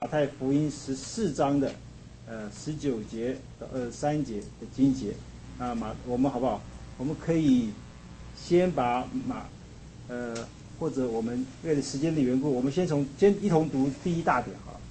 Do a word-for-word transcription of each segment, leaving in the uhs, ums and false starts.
太福音十四章的呃十九节到二十三节的经节啊，马我们好不好？我们可以先把马呃或者我们为了时间的缘故，我们先从先一同读第一大点好了。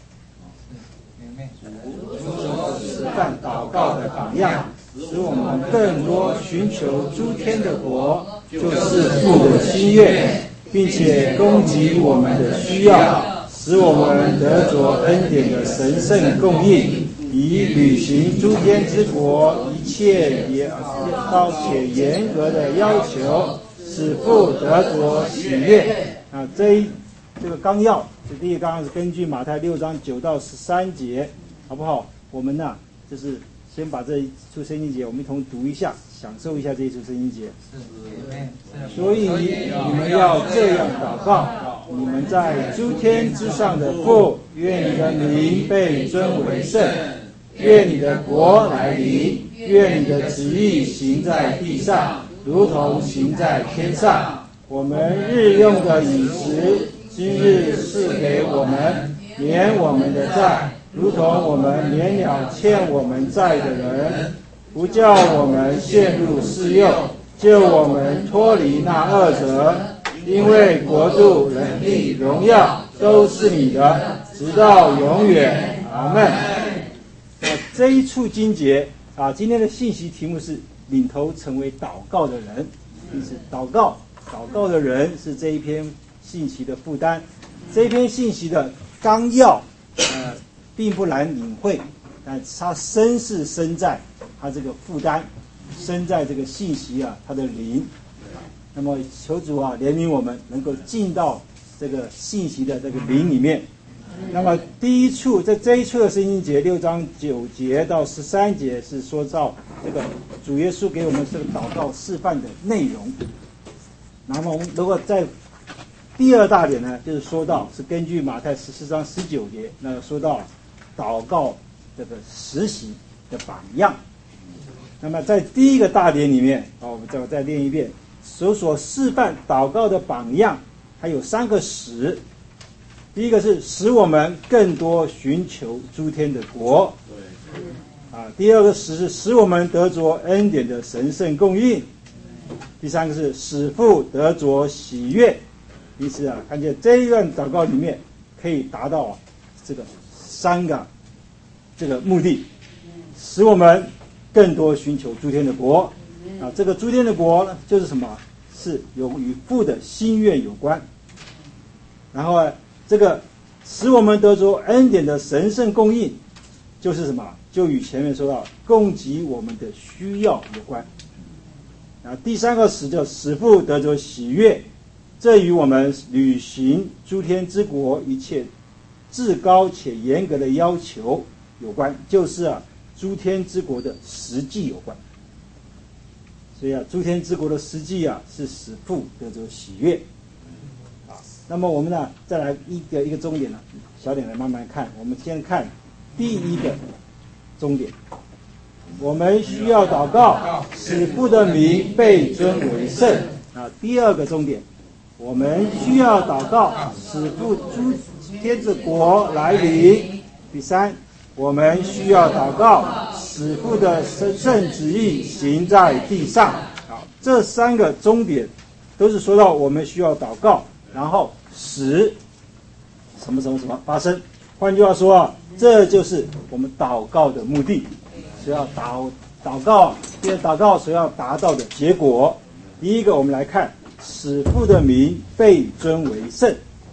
示范祷告的榜样，使我们更多寻求诸天的国，就是父的心愿，并且供给我们的需要，使我们得着恩典的神圣供应，以履行诸天之国一切也高且严格的要求，使父得着喜悦。啊，这一这个纲要，这第一个纲要是根据马太六章九到十三节，好不好？我们呢，就是先把这一处圣经节，我们一同读一下，享受一下这一处圣经节。所以你们要这样祷告：你们在诸天之上的父，愿你的名被尊为圣，愿你的国来临，愿你的旨意行在地上，如同行在天上。我们日用的饮食，今日赐给我们，免我们的债，如同我们免了欠我们债的人，不叫我们陷入试诱，救我们脱离那恶者。因为国度、能力、荣耀都是你的，直到永远。阿们。这一处经节啊，今天的信息题目是领头成为祷告的人，就是祷告。祷告的人是这一篇信息的负担，这一篇信息的纲要，呃，并不难领会，但它深是深在它这个负担，深在这个信息啊，它的灵。那么求主啊怜悯我们，能够进到这个信息的这个灵里面。那么第一处，在这一处的圣经节六章九节到十三节是说到这个主耶稣给我们这个祷告示范的内容。那么我们如果在第二大点呢，就是说到是根据马太十四章十九节，那说到祷告这个实习的榜样。那么在第一个大点里面，啊，我们再再练一遍，所所示范祷告的榜样，还有三个使。第一个是使我们更多寻求诸天的国，啊，第二个使是使我们得着恩典的神圣供应。第三个是使父得着喜悦，因此啊，看见这一段祷告里面可以达到、啊、这个三个这个目的，使我们更多寻求诸天的国啊。这个诸天的国呢，就是什么？是有与父的心愿有关。然后呢，这个使我们得着恩典的神圣供应，就是什么？就与前面说到供给我们的需要有关。啊，第三个使叫使父得着喜悦，这与我们履行诸天之国一切至高且严格的要求有关，就是啊诸天之国的实际有关。所以啊，诸天之国的实际啊是使父得着喜悦。啊，那么我们呢再来一个一个重点呢，小点来慢慢看。我们先看第一个重点。我们需要祷告，使父的名被尊为圣。啊，第二个重点，我们需要祷告，使父诸天之国来临。第三，我们需要祷告，使父的神圣旨意行在地上。好，这三个重点都是说到我们需要祷告，然后使什么什么什么发生。换句话说啊，这就是我们祷告的目的。所要祷祷告，因为祷告所要达到的结果。第一个，我们来看使父的名被尊为圣。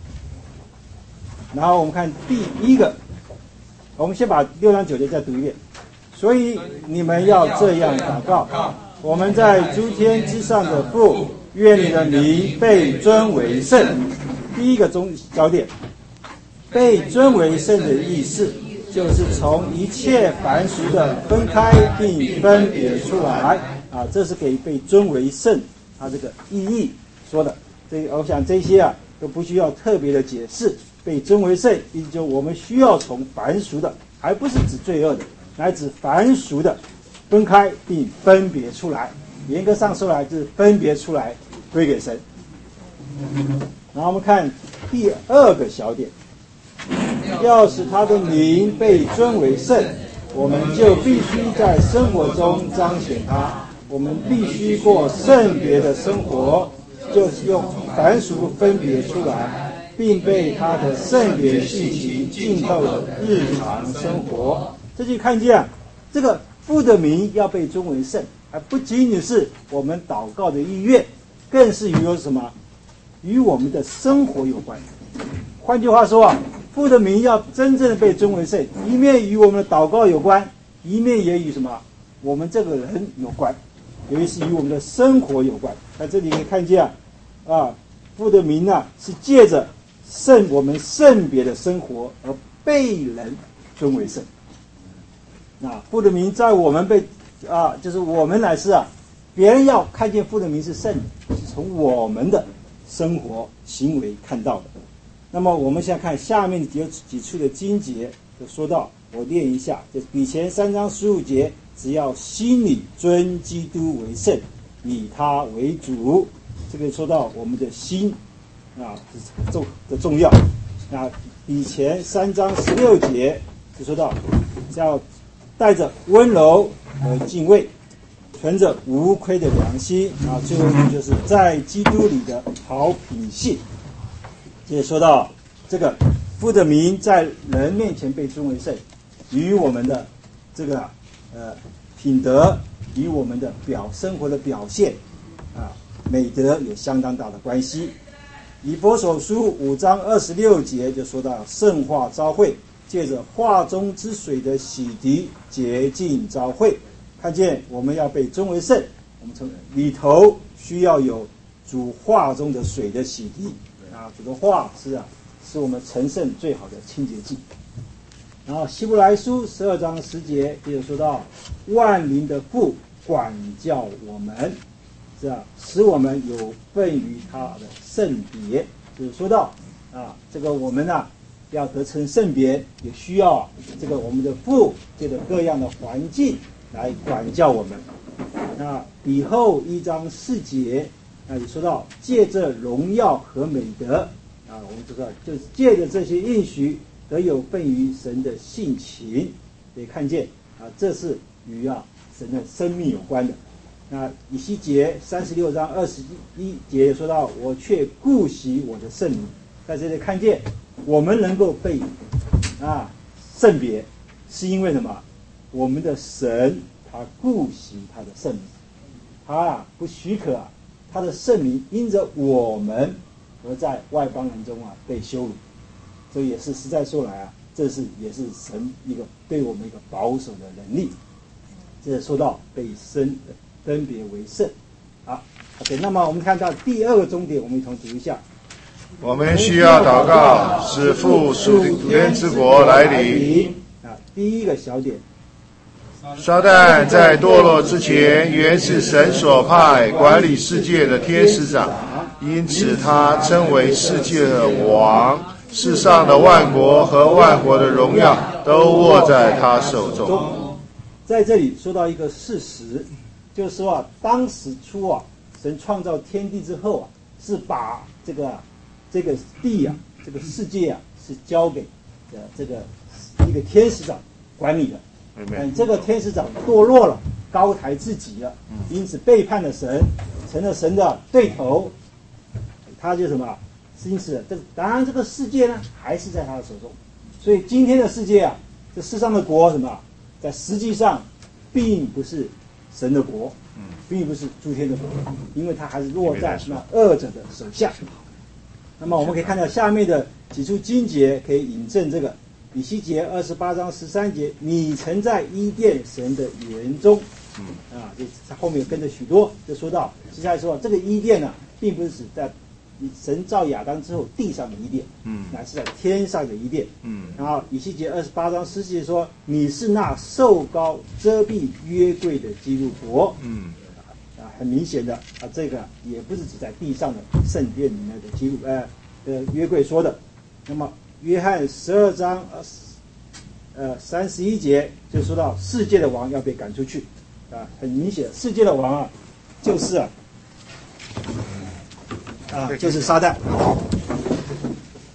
然后我们看第一个，我们先把六章九节再读一遍。所以你们要这样祷告：我们在诸天之上的父，愿你的名被尊为圣。第一个中焦点，被尊为圣的意思，就是从一切凡俗的分开并分别出来啊，这是给被尊为圣它这个意义说的。这我想这些啊都不需要特别的解释。被尊为圣，意思就我们需要从凡俗的，还不是指罪恶的，乃指凡俗的分开并分别出来。严格上说来，就是分别出来归给神。然后我们看第二个小点。 要使他的名被尊为圣，我们就必须在生活中彰显他。我们必须过圣别的生活，就是用凡俗分别出来，并被他的圣别性情浸透了日常生活。这就看见啊，这个父的名要被尊为圣，而不仅仅是我们祷告的意愿，更是与有什么？与我们的生活有关。换句话说啊，父的名要真正的被尊为圣，一面与我们的祷告有关，一面也与什么？我们这个人有关，尤其是与我们的生活有关。在这里可以看见啊，啊，父的名啊，是借着圣我们圣别的生活而被人尊为圣。啊，父的名在我们被啊，就是我们乃是啊，别人要看见父的名是圣的，是从我们的生活行为看到的。那么我们现在看下面有几处的经节，就说到，我念一下，就是比前三章十五节，只要心里尊基督为圣，以他为主。这个说到我们的心啊重的重要。那比前三章十六节就说到，要带着温柔和敬畏，存着无亏的良心啊。最后一句就是在基督里的好品性。接着说到这个父的名在人面前被尊为圣，与我们的这个呃品德，与我们的表生活的表现啊美德有相当大的关系。以弗所书五章二十六节就说到圣化召会，借着化中之水的洗涤洁净召会。看见我们要被尊为圣，我们从里头需要有主化中的水的洗涤啊，主的化是啊，是我们成圣最好的清洁剂。然后希伯来书十二章十节接着说到万灵的父管教我们，是啊，使我们有份于他的圣别。就是说到啊，这个我们啊要得成圣别，也需要、啊、这个我们的父借着各样的环境来管教我们。那以后一章四节，那也说到借着荣耀和美德啊，我们知道就是借着这些应许得有份于神的性情，也看见啊，这是与啊神的生命有关的。那以西结三十六章二十一节说到，我却顾惜我的圣名。在这里看见我们能够被啊圣别，是因为什么？我们的神他顾惜他的圣名，他啊不许可啊他的圣名因着我们而在外邦人中啊被羞辱。这也是实在说来啊，这是也是神一个对我们一个保守的能力。这说到被神分别为圣。好 ，OK， 那么我们看到第二个终点，我们一同读一下。 我们需要祷告，使父属天之国来临。 啊，第一个小点， 撒旦在堕落之前，原是神所派管理世界的天使长，因此他称为世界的王。世上的万国和万国的荣耀都握在他手中。 在这里说到一个事实，就是说啊，当时初啊，神创造天地之后啊，是把这个、啊、这个地啊，这个世界啊，是交给呃这个一个天使长管理的。嗯，这个天使长堕落了，高抬自己了，因此背叛了神，成了神的对头。他就什么？因此，这当然这个世界呢，还是在他的手中。所以今天的世界啊，这世上的国什么，在实际上并不是神的国，并不是诸天的国，因为它还是落在那恶者的手下。那么我们可以看到下面的几处经节可以引证这个。以西结二十八章十三节，你曾在伊甸神的园中，啊，就后面跟着许多，就说到接下来说这个伊甸呢、啊，并不是指在神造亚当之后地上的伊甸，嗯，乃是在天上的伊甸，嗯。然后以西结二十八章十节说，你是那受膏遮蔽约柜的基路伯，嗯，啊，很明显的啊，这个也不是指在地上的圣殿里面的基路，呃，呃约柜说的。那么约翰十二章呃三十一节就说到世界的王要被赶出去，啊，很明显，世界的王啊，就是啊。啊，就是撒旦。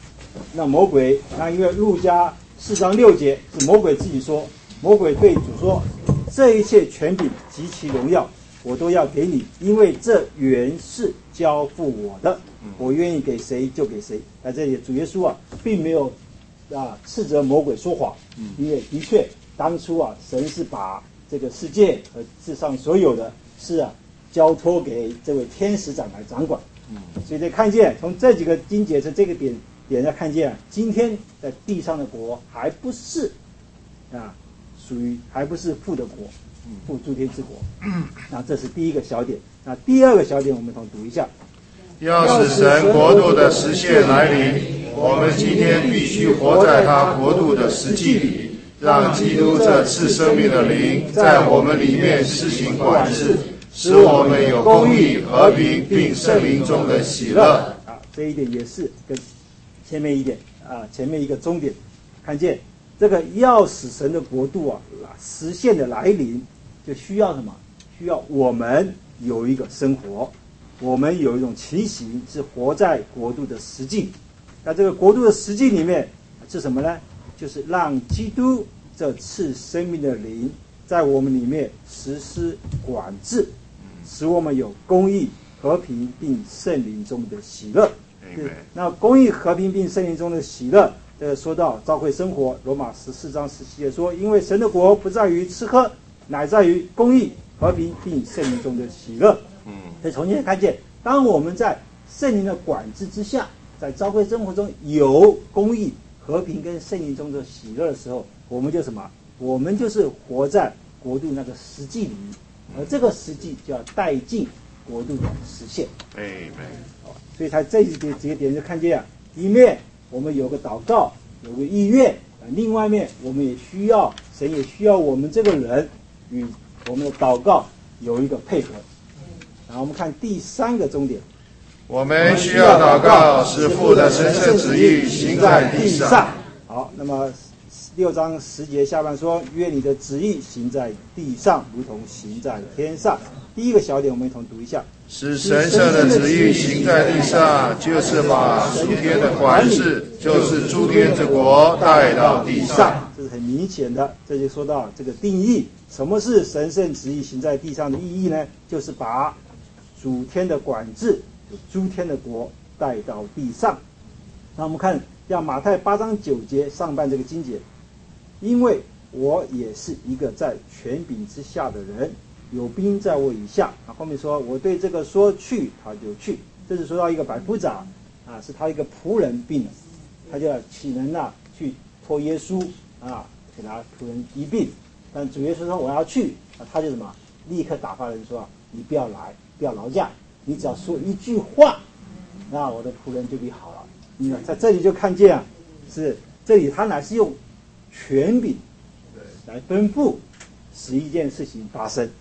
那魔鬼，那因为路加四章六节是魔鬼自己说，魔鬼对主说：“这一切权柄及其荣耀，我都要给你，因为这原是交付我的，我愿意给谁就给谁。”在这里，主耶稣啊，并没有啊斥责魔鬼说谎，因为的确当初啊，神是把这个世界和世上所有的事啊，交托给这位天使长来掌管。所以，在看见从这几个经节从这个点点上看见，今天在地上的国还不是啊，属于还不是父的国，父诸天之国。那这是第一个小点。那第二个小点，我们同读一下： 要使神国度的实现来临，我们今天必须活在他国度的实际里，让基督这赐生命的灵在我们里面施行管制，使我们有公义、和平，并圣灵中的喜乐。 啊，这一点也是跟前面一点啊，前面一个终点，看见这个要使神的国度啊实现的来临，就需要什么？需要我们有一个生活，我们有一种情形是活在国度的实际。那这个国度的实际里面是什么呢？就是让基督这赐生命的灵在我们里面实施管制，使我们有公义、和平，并圣灵中的喜乐。那公义、和平，并圣灵中的喜乐，这个说到召会生活，罗马十四章十七节说：“因为神的国不在于吃喝，乃在于公义、和平，并圣灵中的喜乐。”嗯，所以从今看见，当我们在圣灵的管制之下，在召会生活中有公义、和平跟圣灵中的喜乐的时候，我们就什么？我们就是活在国度那个实际里，而这个实际就要带进国度的实现。 哎， 所以他这几几个点就看见啊，一面我们有个祷告，有个意愿，另外一面我们也需要神也需要我们这个人与我们的祷告有一个配合。然后我们看第三个重点， 我们需要祷告，使父的神圣旨意行在地上。 好，那么六章十节下半说：“愿你的旨意行在地上，如同行在天上。”第一个小点，我们一同读一下： 使神圣的旨意行在地上，就是把属天的管制，就是诸天之国带到地上。 这是很明显的，这就说到这个定义，什么是神圣旨意行在地上的意义呢？就是把属天的管制，诸天的国带到地上。那我们看像马太八章九节上半这个经节，因为我也是一个在权柄之下的人，有兵在我以下。啊，后面说我对这个说去，他就去。这是说到一个百夫长啊，是他一个仆人病了，他就要岂能啊去托耶稣啊给他仆人医病。但主耶稣说我要去，啊，他就什么立刻打发人说，你不要来，不要劳驾，你只要说一句话，那我的仆人就必好了。你看在这里就看见啊，是这里他乃是用权柄来吩咐使一件事情发生。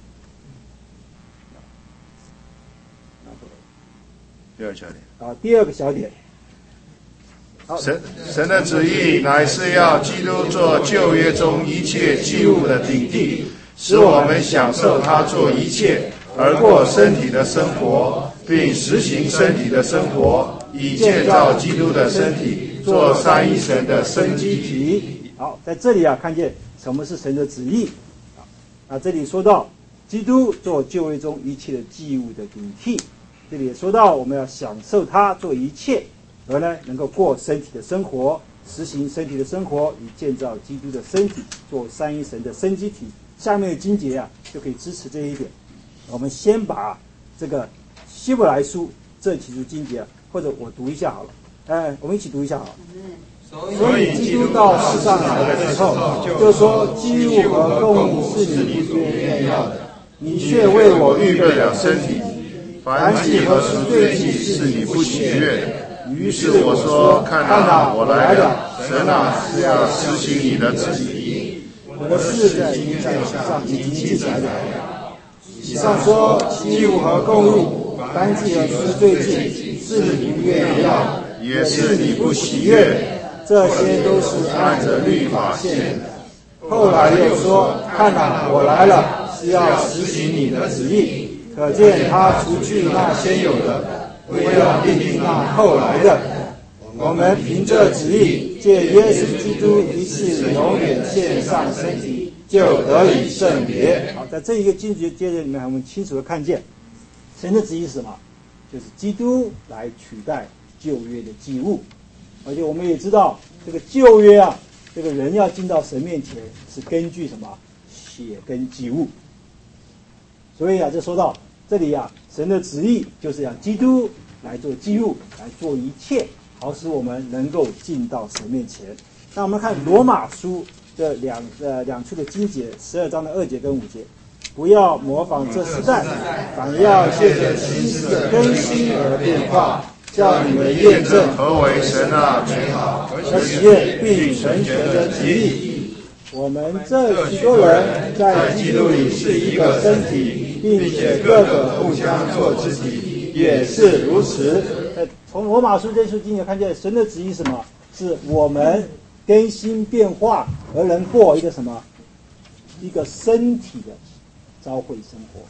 第二小点啊，第二个小点， 神神的旨意乃是要基督做旧约中一切祭物的顶替，使我们享受他做一切，而过身体的生活，并实行身体的生活，以建造基督的身体，做三一神的生机体。 好，在这里啊，看见什么是神的旨意啊？那这里说到基督做旧约中一切的祭物的顶替，这里也说到我们要享受他做一切，而呢能够过身体的生活，实行身体的生活，以建造基督的身体，做三一神的生机体。下面的经节啊就可以支持这一点。我们先把这个希伯来书这几处经节，或者我读一下好了。哎，我们一起读一下好了。所以基督到世上来的时候，就说祭物和供物是你不愿要的，你却为我预备了身体。 凡祭和赎罪祭是你不喜悦的。于是我说：看哪，我来了。神啊，是要实行你的旨意。 我的事在已经在世上已经记载了。以上说祭物和供物，凡祭和赎罪祭是你不愿要的， 也是你不喜悦的。 这些都是按着律法献的。后来又说：看哪，我来了，是要实行你的旨意。可见他除去那先有的，为要立定那后来的。 我们凭这旨意，借耶稣基督一次永远献上身体，就得以圣别。好，在这一个经节节里面，我们清楚的看见，神的旨意是什么？就是基督来取代旧约的祭物。而且我们也知道，这个旧约啊，这个人要进到神面前是根据什么？血跟祭物。所以啊，就说到这里啊，神的旨意就是让基督来做祭物，来做一切，好使我们能够进到神面前。那我们看罗马书这两呃两处的经节，十二章的二节跟五节，不要模仿这时代，反要借着心思的更新而变化，叫你们验证何为神啊美好和喜悦并纯全的旨意。我们这许多人在基督里是一个身体，并且各个互相做肢体，也是如此。从罗马书这书经也看见，神的旨意是什么？是我们更新变化而能过一个什么？一个身体的召会生活。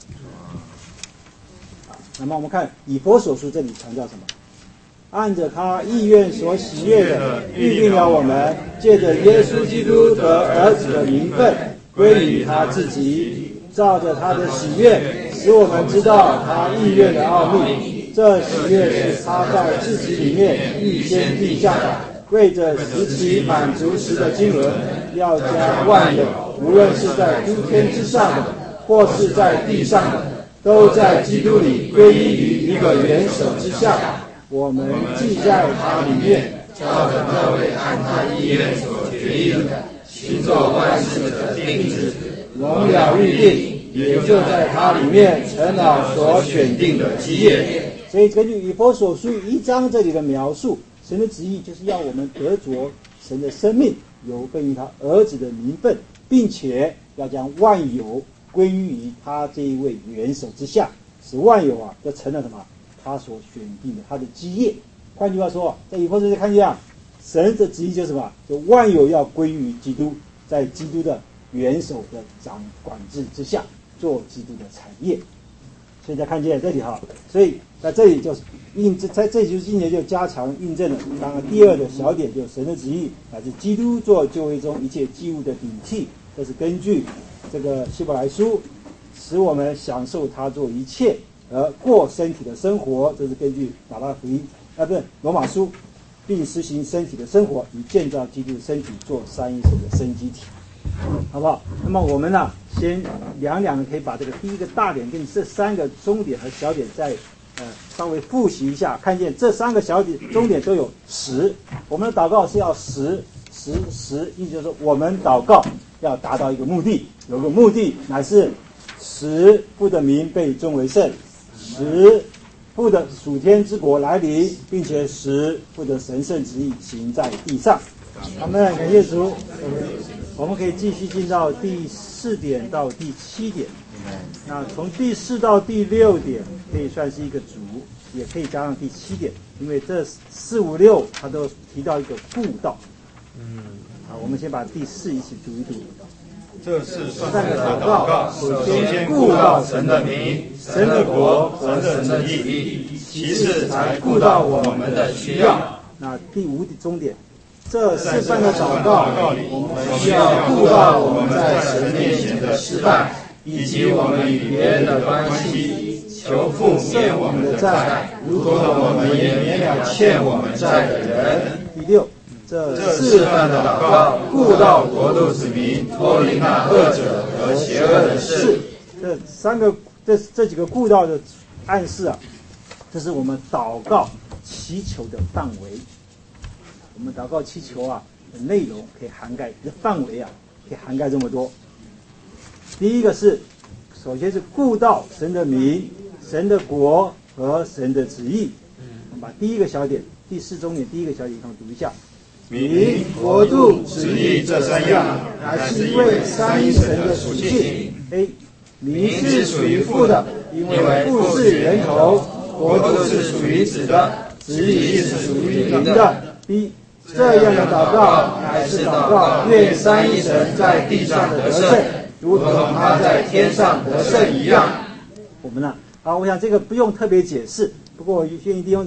那么我们看以弗所书这里强调什么？按着他意愿所喜悦的，预定了我们借着耶稣基督得儿子的名分归于他自己，照着他的喜悦，使我们知道他意愿的奥秘。这喜悦是他在自己里面预先定下的，为着使其满足时的经纶，要将万有，无论是在诸天之上的，或是在地上的，都在基督里归依于一个元首之下。我们既在他里面， 照着那位按他意愿所决定的，行作万事的定旨， 荣耀预定，也就在他里面成了所选定的基业。所以根据以弗所书一章这里的描述，神的旨意就是要我们得着神的生命，有份于他儿子的名分，并且要将万有归于他这一位元首之下，使万有啊都成了什么？他所选定的他的基业。换句话说，在以弗所书看见啊，神的旨意就是什么？就万有要归于基督，在基督的元首的掌管制之下，做基督的产业。所以再看见这里哈，所以在这里就是印在这就是今年就加强印证了。当然，第二个小点就是神的旨意乃是基督做旧约中一切祭物的顶替，这是根据这个希伯来书，使我们享受他做一切。而过身体的生活，这是根据马拉福音啊，不是罗马书，并实行身体的生活，以建造基督的身体，做三一神的生机体，好不好？那么我们呢，先两两可以把这个第一个大点跟这三个中点和小点再呃稍微复习一下，看见这三个小点中点都有实。我们的祷告是要实实实，意思就是说我们祷告要达到一个目的，有个目的乃是使父的名被尊为圣。使父的属天之国来临，并且使父的神圣旨意行在地上。阿们，感谢主。我们可以继续进到第四点到第七点。那从第四到第六点可以算是一个主，也可以加上第七点，因为这四五六它都提到一个顾道。嗯，好，我们先把第四一起读一读。 这是算的祷告，首先顾到神的名、神的国和神的义，其次才顾到我们的需要。 那第五终点，这示范的祷告，我们需要顾到我们在神面前的失败，以及我们与别人的关系，求父免我们的债，如同我们也免了欠我们债的人。第六。这示范的祷告，顾到国度子民，脱离那恶者和邪恶的事。这三个，这这几个顾到的暗示啊，这是我们祷告祈求的范围。我们祷告祈求啊的内容可以涵盖，这范围啊可以涵盖这么多。第一个是，首先是顾到神的名、神的国和神的旨意。我们把第一个小点，第四中点第一个小点，我们读一下。名、国度、旨意这三样，乃是因为三一神的属性。A. 名是属于父的，因为父是源头；国度是属于子的，旨意是属于灵的。B. 这样的祷告乃是祷告愿三一神在地上的得胜，如同他在天上得胜一样。我们呢，好，我想这个不用特别解释，不过我愿意弟兄姊妹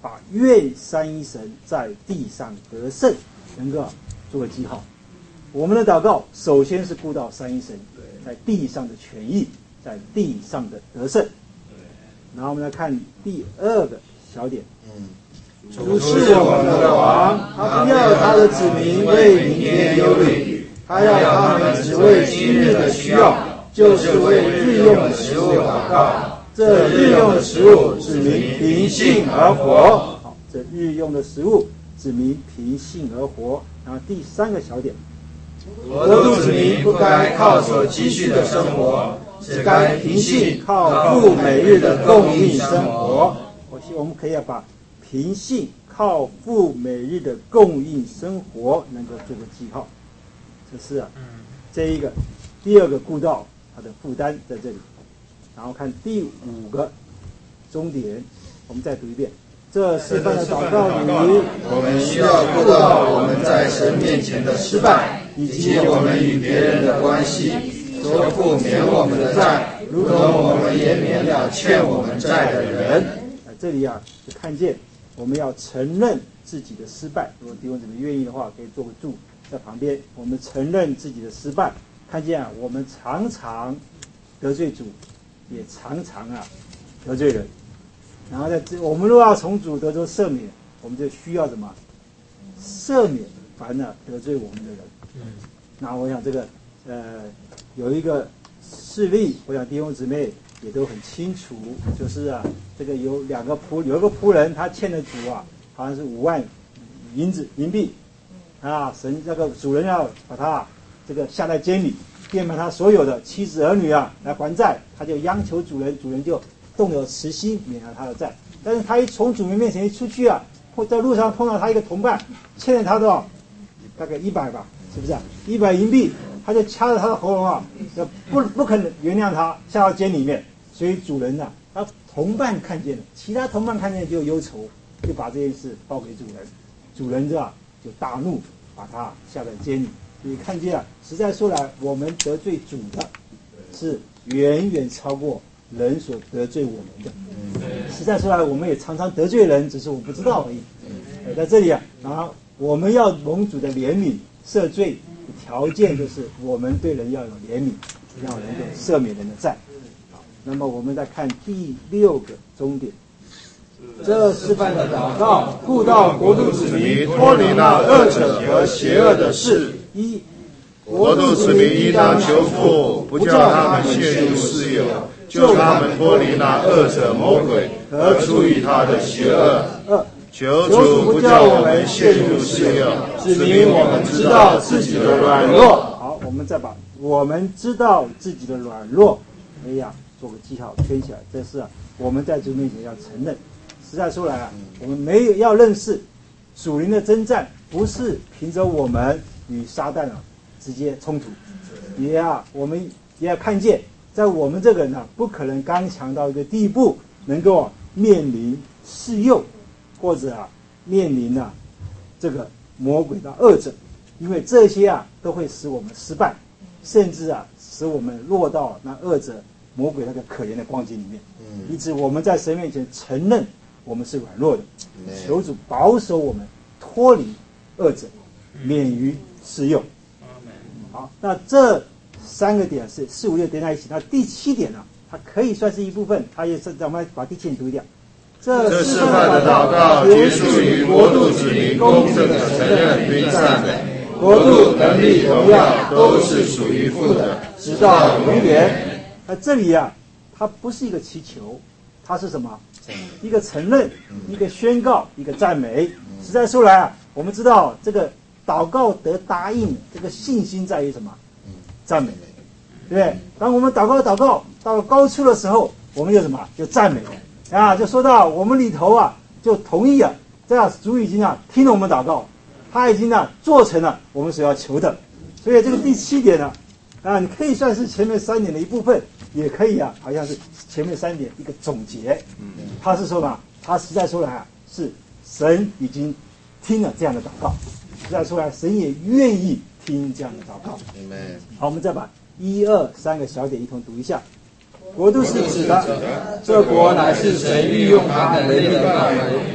把愿三一神在地上得胜能够做个记号。我们的祷告首先是顾到三一神在地上的权益，在地上的得胜。然后我们来看第二个小点，主是我们的王，他不要他的子民为明天忧虑，他要他们只为今日的需要，就是为日用的食物祷告。这日用的食物指明凭信而活。好，这日用的食物指明凭信而活。然后第三个小点， 国度子民不该靠所积蓄的生活，只该凭信靠父每日的供应生活。 我希望我们可以要把凭信靠父每日的供应生活能够做个记号。这是啊，这一个第二个顾到他的负担在这里。然后看第五个终点，我们再读一遍。这四番的祷告里， 我们需要顾到我们在神面前的失败，以及我们与别人的关系，求父免我们的债，如同我们也免了欠我们债的人。 这里啊，就看见我们要承认自己的失败。如果弟兄姊妹愿意的话，可以做个注在旁边。我们承认自己的失败，看见啊，我们常常得罪主，也常常啊得罪人。然后在这，我们若要从主得着赦免，我们就需要什么？赦免凡呢得罪我们的人。嗯，那我想这个呃有一个事例，我想弟兄姊妹也都很清楚，就是啊这个有两个仆有一个仆人，他欠了主啊好像是五万银子银币啊，神这个主人要把他这个下在监里，变卖他所有的妻子儿女啊来还债，他就央求主人，主人就动了慈心免了他的债。但是他一从主人面前一出去啊，或在路上碰到他一个同伴，欠了他多少？大概一百吧，是不是啊？一百银币，他就掐着他的喉咙啊，不不肯原谅他，下到监里面。所以主人啊，他同伴看见了，其他同伴看见就忧愁，就把这件事报给主人。主人是吧，就大怒，把他下在监里。所以看见啊，实在说来，我们得罪主的，是远远超过人所得罪我们的。实在说来，我们也常常得罪人，只是我不知道而已。在这里啊，然后我们要蒙主的怜悯赦罪，条件就是我们对人要有怜悯，要能够赦免人的债。好，那么我们再看第六个终点。这示范的祷告，顾到国度子民脱离那恶者和邪恶的事。一， 国度子民应当求父，不叫他们陷入世诱，救他们脱离那恶者魔鬼和出于他的邪恶。 二， 求主不叫我们陷入世诱， 指明我们知道自己的软弱。好，我们再把我们知道自己的软弱，哎呀，做个记号圈起来。这是啊，我们在主面前要承认。实在说来啊，我们没有要认识属灵的征战，不是凭着我们与撒旦啊直接冲突，也啊，我们也要看见，在我们这个人啊，不可能刚强到一个地步，能够、啊、面临试诱，或者啊面临啊这个魔鬼的恶者，因为这些啊都会使我们失败，甚至啊使我们落到那恶者魔鬼那个可怜的光景里面，以致我们在神面前承认我们是软弱的，求主保守我们脱离恶者，免于试诱。好，那这三个点是四五六连在一起。那第七点呢、啊，它可以算是一部分，它也是咱们把第七点读掉。 这示范的祷告结束于国度子民公正的承认并赞美，国度、能力、荣耀都是属于父的，直到永远。 那这里啊，它不是一个祈求，它是什么？一个承认，一个宣告，一个赞美。实在说来啊，我们知道这个祷告得答应，这个信心在于什么？赞美，对不对？当我们祷告祷告到了高处的时候，我们就什么？就赞美啊！就说到我们里头啊，就同意了，这样主已经啊听了我们祷告，他已经啊做成了我们所要求的。所以这个第七点呢，啊，你可以算是前面三点的一部分，也可以啊，好像是前面三点一个总结。他是说嘛，他实在说来啊，是神已经听了这样的祷告，实在说来，神也愿意听这样的祷告。好，我们再把一二三个小点一同读一下。国度是指的， 这国乃是神御用他的能力的范围，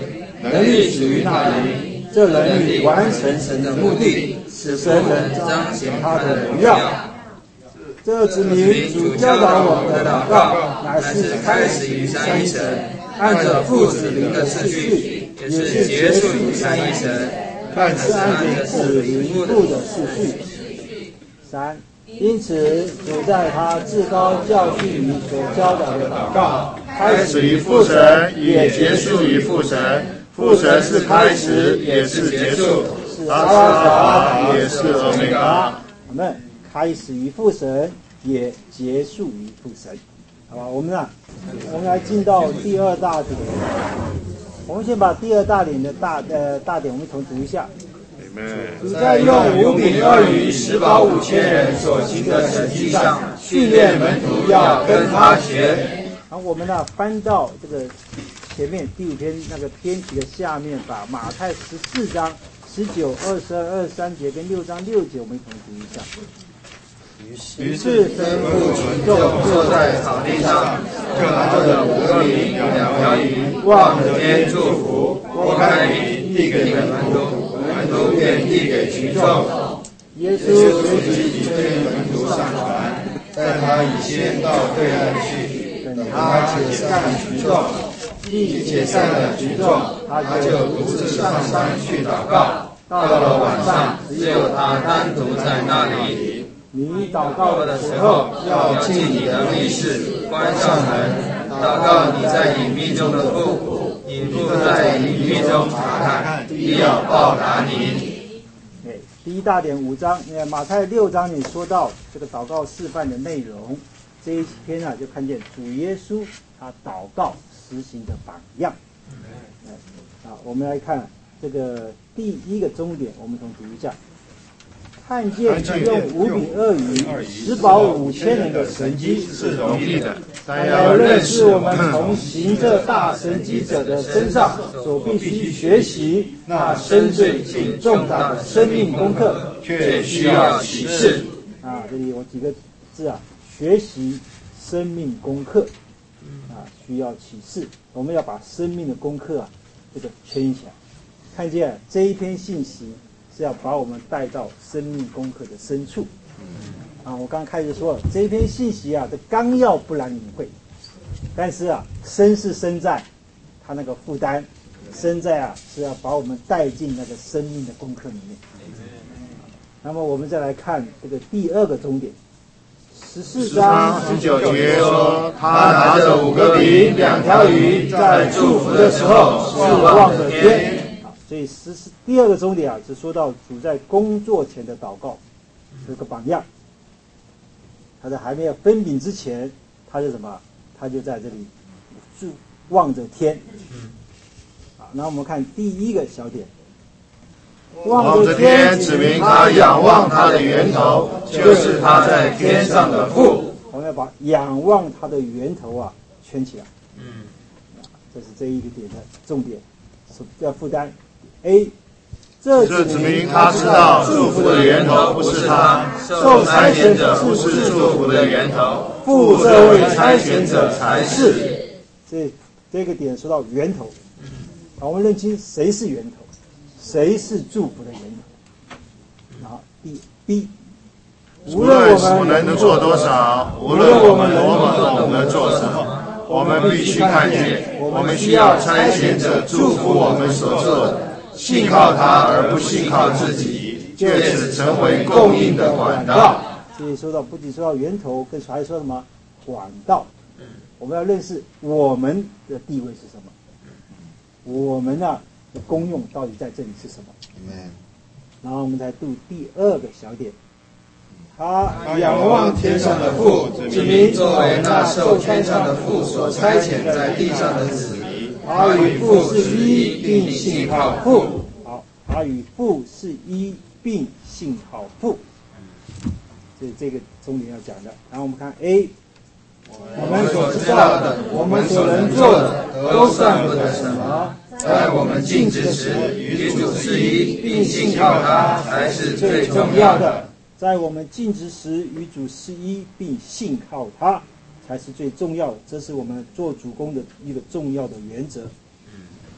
能力属于那灵，这能力完成神的目的，使神能彰显他的荣耀。 这指明主教导我们的祷告， 乃是开始于三一神，按着父子灵的次序，也是结束于三一神， 但是按着子灵父的次序。三，因此主在他至高教训里所教导的祷告， 开始于父神，也结束于父神。父神是开始，也是结束；阿拉法，也是欧米伽。 我们开始于父神，也结束于父神。好吧，我们呢，我们来进到第二大点。我们先把第二大点的大呃大点，我们重读一下。 主在用五饼二鱼食饱五千人所行的神迹上，训练门徒要跟他学。 然后我们呢翻到这个前面第五篇那个篇题的下面，把马太十四章十九、二十二、二十三节跟六章六节，我们一同读一下。 于是吩咐群众坐在草地上，就拿着五个饼两条鱼，望着天祝福，拨开饼递给门徒，门徒便递给群众。 耶稣随即对门徒上船，带他以先到对岸去，等他解散群众。一解散了群众，他就独自上山去祷告。到了晚上，只有他单独在那里。 你祷告的时候，要进你的密室，关上门，祷告你在隐秘中的父，你父在隐秘中查看，必要报答你。 对，第一大点五章，马太六章里说到这个祷告示范的内容，这一篇啊就看见主耶稣他祷告实行的榜样。好，我们来看这个第一个终点，我们重读一下。看见用五饼二鱼食饱五千人的神迹是容易的， 但要认识我们从行这大神迹者的身上所必须学习那深邃且重大的生命功课， 却需要启示。 啊，这里有几个字啊，学习生命功课啊，需要启示。我们要把生命的功课啊，这个圈起来。看见这一篇信息是要把我们带到生命功课的深处。啊，我刚开始说了，这一篇信息啊，这纲要不难领会，但是啊，深是深在它那个负担，深在啊是要把我们带进那个生命的功课里面。那么我们再来看这个第二个终点，十四章十九节说， 他拿着五个饼两条鱼，在祝福的时候是望着天。 所以十四第二个终点啊，是说到主在工作前的祷告，是个榜样。他在还没有分饼之前，他就什么？他就在这里注望着天。好，那我们看第一个小点， 望着天，指明他仰望他的源头，就是他在天上的父。 我们要把仰望他的源头啊圈起来。嗯，这是这一个点的重点，是要负担。A， 这指明他知道祝福的源头不是他，受差遣者不是祝福的源头，父这位差遣者才是。 这这个点说到源头，好，我们认清谁是源头，谁是祝福的源头。好，第 B， 无论我们能做多少，无论我们多么懂得做什么，我们必须看见，我们需要差遣者祝福我们所做的。信靠他而不信靠自己，借此成为供应的管道。 所以说到不仅说到源头，更还说什么管道。我们要认识我们的地位是什么，我们呢的功用到底在这里是什么。然后我们才读第二个小点，他仰望天上的父，指明作为那受天上的父所差遣在地上的子民。他与父是一，并信靠父。 好，他与父是一，并信靠父。这是这个重点要讲的。然后我们看 A， 我们所知道的，我们所能做的，都算不得什么。在我们尽职时，与主是一，并信靠他，才是最重要的。在我们尽职时，与主是一，并信靠他。才是最重要的，这是我们做主工的一个重要的原则。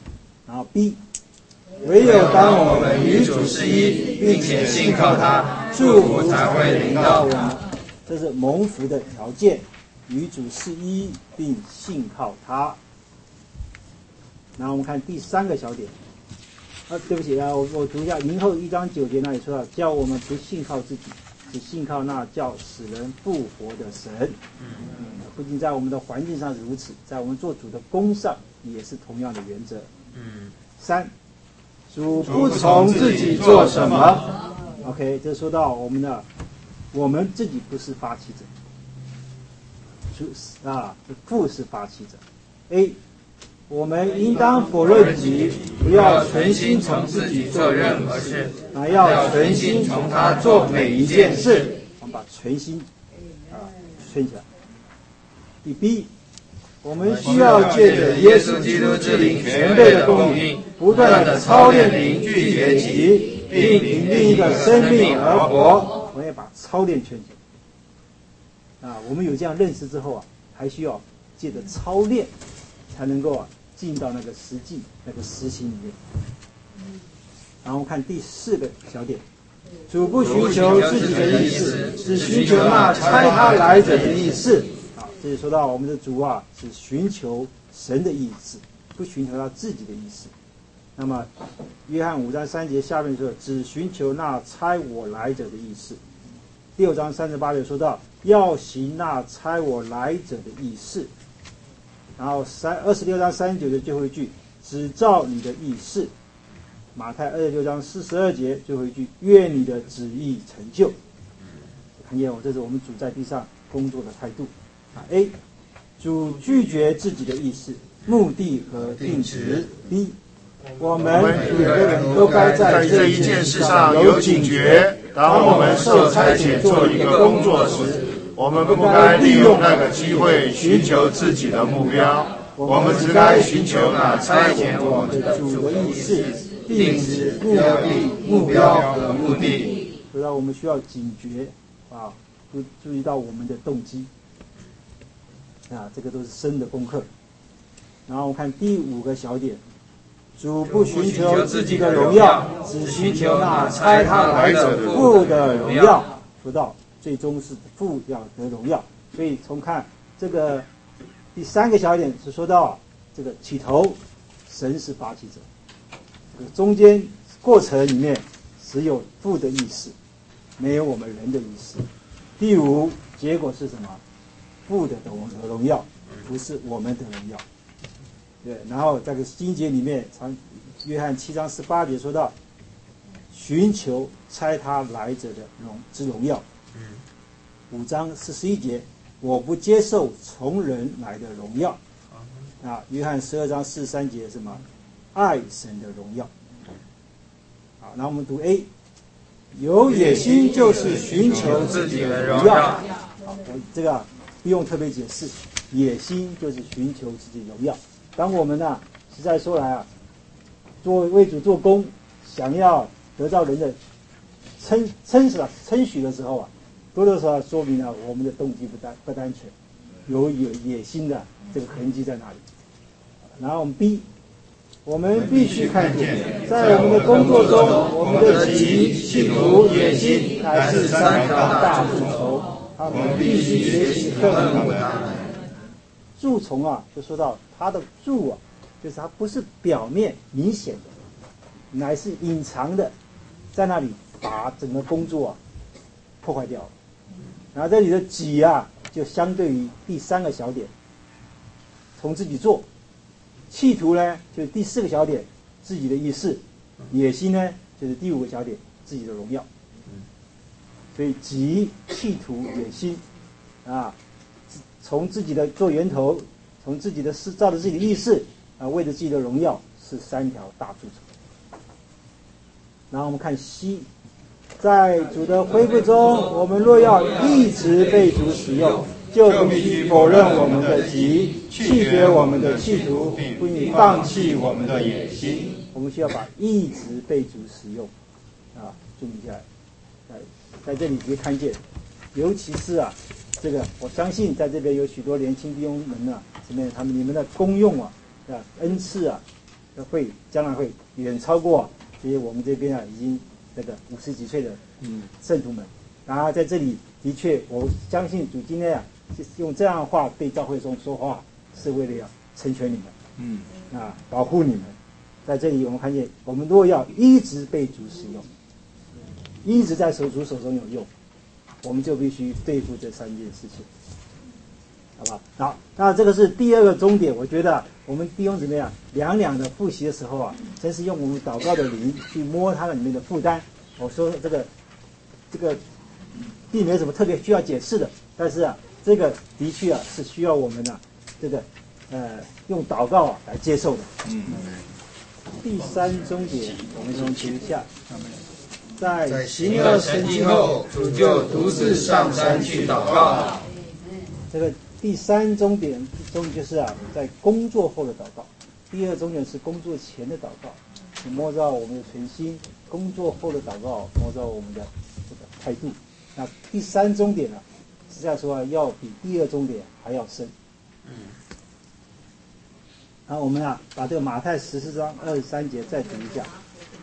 然后 B， 唯有当我们与主是一，并且信靠他，祝福才会临到我们。 这是蒙福的条件，与主是一，并信靠他。然后我们看第三个小点。啊，对不起啊，我我读一下林后一章九节那里说到，叫我们不信靠自己，只信靠那叫使人复活的神。嗯，不仅在我们的环境上是如此，在我们做主的工上也是同样的原则。嗯，三，主不从自己做什么。OK， 这说到我们的，我们自己不是发起者，主啊，父是发起者。A，我们应当否认己，不要存心从自己做任何事，而要存心从他做每一件事。我们把存心啊圈起来。第 B， 我们需要借着耶稣基督之灵全备的供应，不断的操练灵，拒绝己，并凭另一个生命而活。我们也把操练圈起来。啊，我们有这样认识之后啊，还需要借着操练，才能够啊。进到那个实际、那个实行里面。然后我们看第四个小点，主不寻求自己的意思，只寻求那差他来者的意思。好，这里说到我们的主啊，是寻求神的意思，不寻求他自己的意思。那么约翰五章三节下面说，只寻求那差我来者的意思。六章三十八节说到，要行那差我来者的意思。然后三二十六章三十九节最后一句，只照你的意思。马太二十六章四十二节最后一句，愿你的旨意成就。看见我，这是我们主在地上工作的态度。A， 主拒绝自己的意思、目的和定值。B， 我们每个人都该在这一件事上有警觉。当我们受差遣做一个工作时，我们不该利用那个机会寻求自己的目标，我们只该寻求那差遣我们的主的意思，定旨、目的、目标和目的。所以我们需要警觉啊，注注意到我们的动机啊，这个都是深的功课。然后我们看第五个小点，主不寻求自己的荣耀，只寻求那差他来者父的荣耀。说到最终是父要得荣耀，所以从看这个第三个小点是说到这个起头，神是发起者，这个中间过程里面只有父的意思，没有我们人的意思。第五结果是什么？父的得荣耀，不是我们的荣耀。对，然后这个经节里面，常约翰七章十八节说到，寻求差他来者的荣之荣耀。五章四十一节，我不接受从人来的荣耀。啊，约翰十二章四十三节什么？爱神的荣耀。好，那我们读 A， 有野心就是寻求自己的荣耀。好，我这个、啊、不用特别解释，野心就是寻求自己的荣耀。当我们呢、啊，实在说来啊，做为主做工，想要得到人的称称是啊称许的时候啊。多多少少说明了我们的动机不单不单纯，有有野心的这个痕迹在那里。然后我们 B， 我们必须看见，在我们的工作中，我们的急、企图、野心乃是三条大蛀虫，他们必须学习克服它们。蛀虫啊，就说到它的蛀啊，就是它不是表面明显的，乃是隐藏的，在那里把整个工作啊破坏掉了。然后这里的己啊，就相对于第三个小点，从自己做；企图呢，就是第四个小点，自己的意识；野心呢，就是第五个小点，自己的荣耀。所以己、企图、野心，啊，从自己的做源头，从自己的事，照着自己的意识啊，为了自己的荣耀，是三条大蛀虫。然后我们看西。在主的恢复中，我们若要一直被主使用，就必须否认我们的急，弃绝我们的企图，不应放弃我们的野心。我们需要把一直被主使用啊，注意一下，在在这里可以看见，尤其是啊，这个我相信在这边有许多年轻弟兄们啊，什么他们你们的功用啊，啊恩赐啊， 会将来会远超过这些我们这边啊已经这个五十几岁的圣徒们。然后在这里的确，我相信主今天啊用这样的话对教会中说话，是为了要成全你们，嗯，啊保护你们。在这里我们看见，我们如果要一直被主使用，一直在手主手中有用，我们就必须对付这三件事情，好吧？好，那这个是第二个终点。我觉得我们弟兄姊妹啊，两两的复习的时候啊，真是用我们祷告的灵去摸它的里面的负担。我说这个这个并没有什么特别需要解释的，但是啊，这个的确啊是需要我们啊这个呃用祷告啊来接受的。嗯。第三终点，我们从读一下。在行了神迹后，主就独自上山去祷告。 这个第三终点，终点就是啊，在工作后的祷告；第二终点是工作前的祷告。你摸到我们的存心，工作后的祷告摸到我们的这个态度。那第三终点呢、啊，实在说啊，要比第二终点还要深。嗯。然后我们啊，把这个马太十四章二十三节再读一下。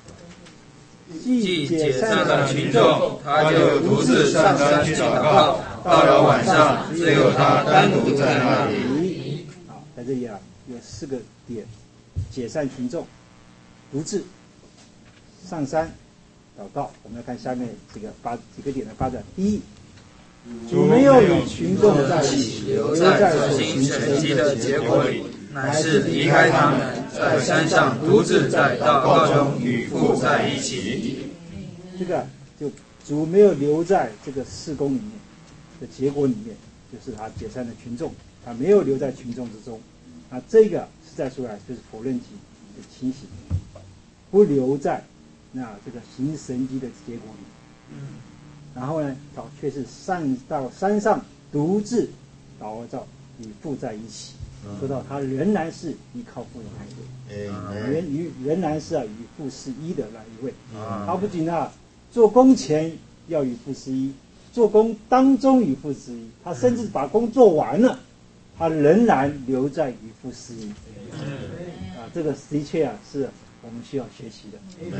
既解散了群众，他就独自上山去祷告。到了晚上，只有他单独在那里。 好，在这里啊，有四个点：解散群众，独自上山祷告。我们来看下面这个发几个点的发展。第一，主没有与群众在一起， 留在所行神迹的结果里，乃是离开他们，在山上独自在祷告中与父在一起。 这个就主没有留在这个事工里面的结果里面，就是他解散了群众，他没有留在群众之中。那这个实在说来就是否认级的情形，不留在那这个行神迹的结果里。然后呢，导却是上到山上独自祷告与父在一起。说到他仍然是依靠父的那一位，仍与仍然是啊与父是一的那一位。他不仅啊做工前要与父是一，做工当中与父是一，他甚至把工做完了，他仍然留在与父是一。啊，这个的确啊是我们需要学习的。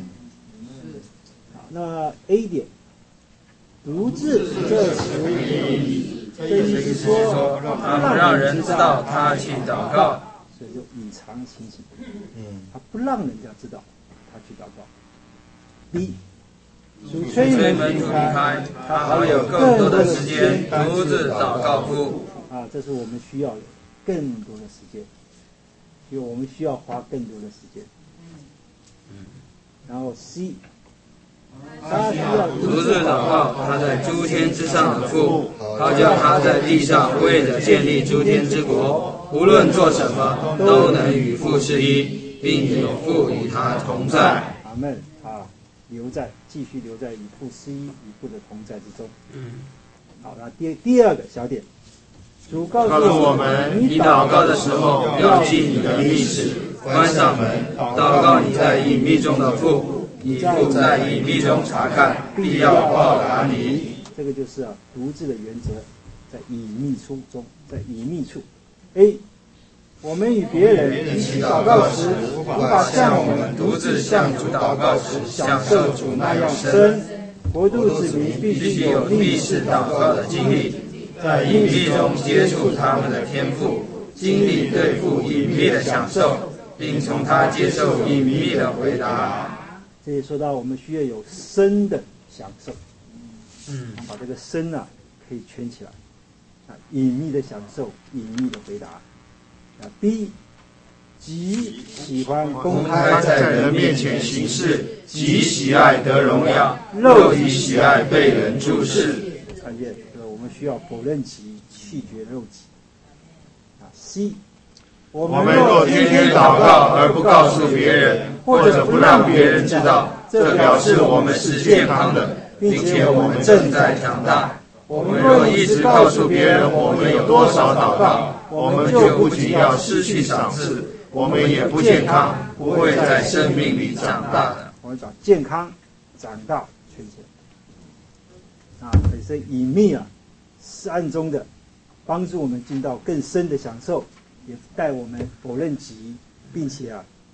好，那 A 点，独自这时有意。这意思说， 他不让人知道他去祷告， 所以就隐藏情形。嗯，他不让人家知道他去祷告。B， 主催门离开，他好有更多的时间独自祷告父。啊，这是我们需要的更多的时间，因为我们需要花更多的时间。嗯，然后 C。 他需要独自祷告他在诸天之上的父，好叫他在地上为着建立诸天之国，无论做什么都能与父是一，并有父与他同在。 阿们啊，留在继续留在与父是一、与父的同在之中。嗯，好，那第第二个小点，主告诉我们，你祷告的时候要记你的密事，关上门，祷告你在隐秘中的父。你父在隐秘中查看，必要报答你。 这个就是啊，独自的原则，在隐秘处中，在隐秘处。A， 我们与别人一起祷告时，无法像我们独自向主祷告时享受主那样深。国度子民必须有密室祷告的经历，在隐秘中接触他们的天父，经历对父隐秘的享受，并从他接受隐秘的回答。 这里说到我们需要有深的享受，嗯，把这个深啊可以圈起来，啊，隐秘的享受，隐秘的回答。啊 ，B， 极喜欢公开在人面前行事，极喜爱得荣耀，肉体喜爱被人注视。 看见，呃，我们需要否认己，弃绝肉体。啊 ，C。 我们若天天祷告而不告诉别人，或者不让别人知道，这表示我们是健康的，并且我们正在长大。我们若一直告诉别人我们有多少祷告，我们就不仅要失去赏赐，我们也不健康，不会在生命里长大的。 我们讲健康、长大、圈起来。啊，所以隐秘啊，是暗中的，帮助我们进到更深的享受。也带我们否认己，并且啊，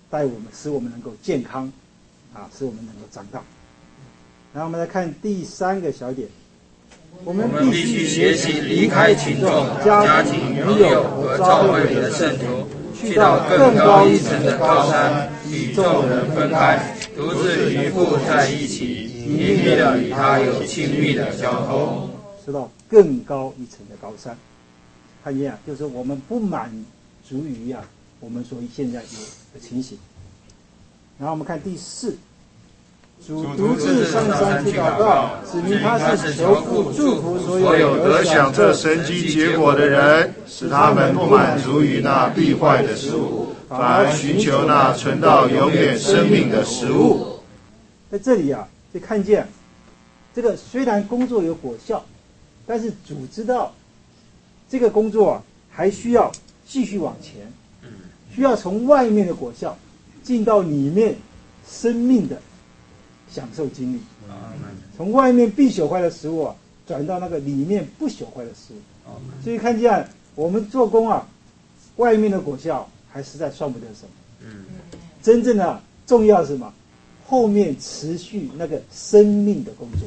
带我们，使我们能够健康，啊，使我们能够长大。然后我们来看第三个小点，我们必须学习离开群众、家庭、朋友和教会的圣徒，去到更高一层的高山，与众人分开，独自与父在一起，秘密的与他有亲密的交通，知道更高一层的高山。看见啊，就是我们不满足于啊我们所现在有的情形。然后我们看第四，主独自上山去祷告，指明他是求父祝福所有得享这神迹结果的人，使他们不满足于那必坏的食物，反而寻求那存到永远生命的食物。 在这里啊，就看见这个虽然工作有果效，但是主知道这个工作啊还需要继续往前，需要从外面的果效进到里面生命的享受经历，从外面必朽坏的食物啊，转到那个里面不朽坏的食物。所以看见我们做工啊，外面的果效还实在算不得什么。真正的重要是什么？后面持续那个生命的工作。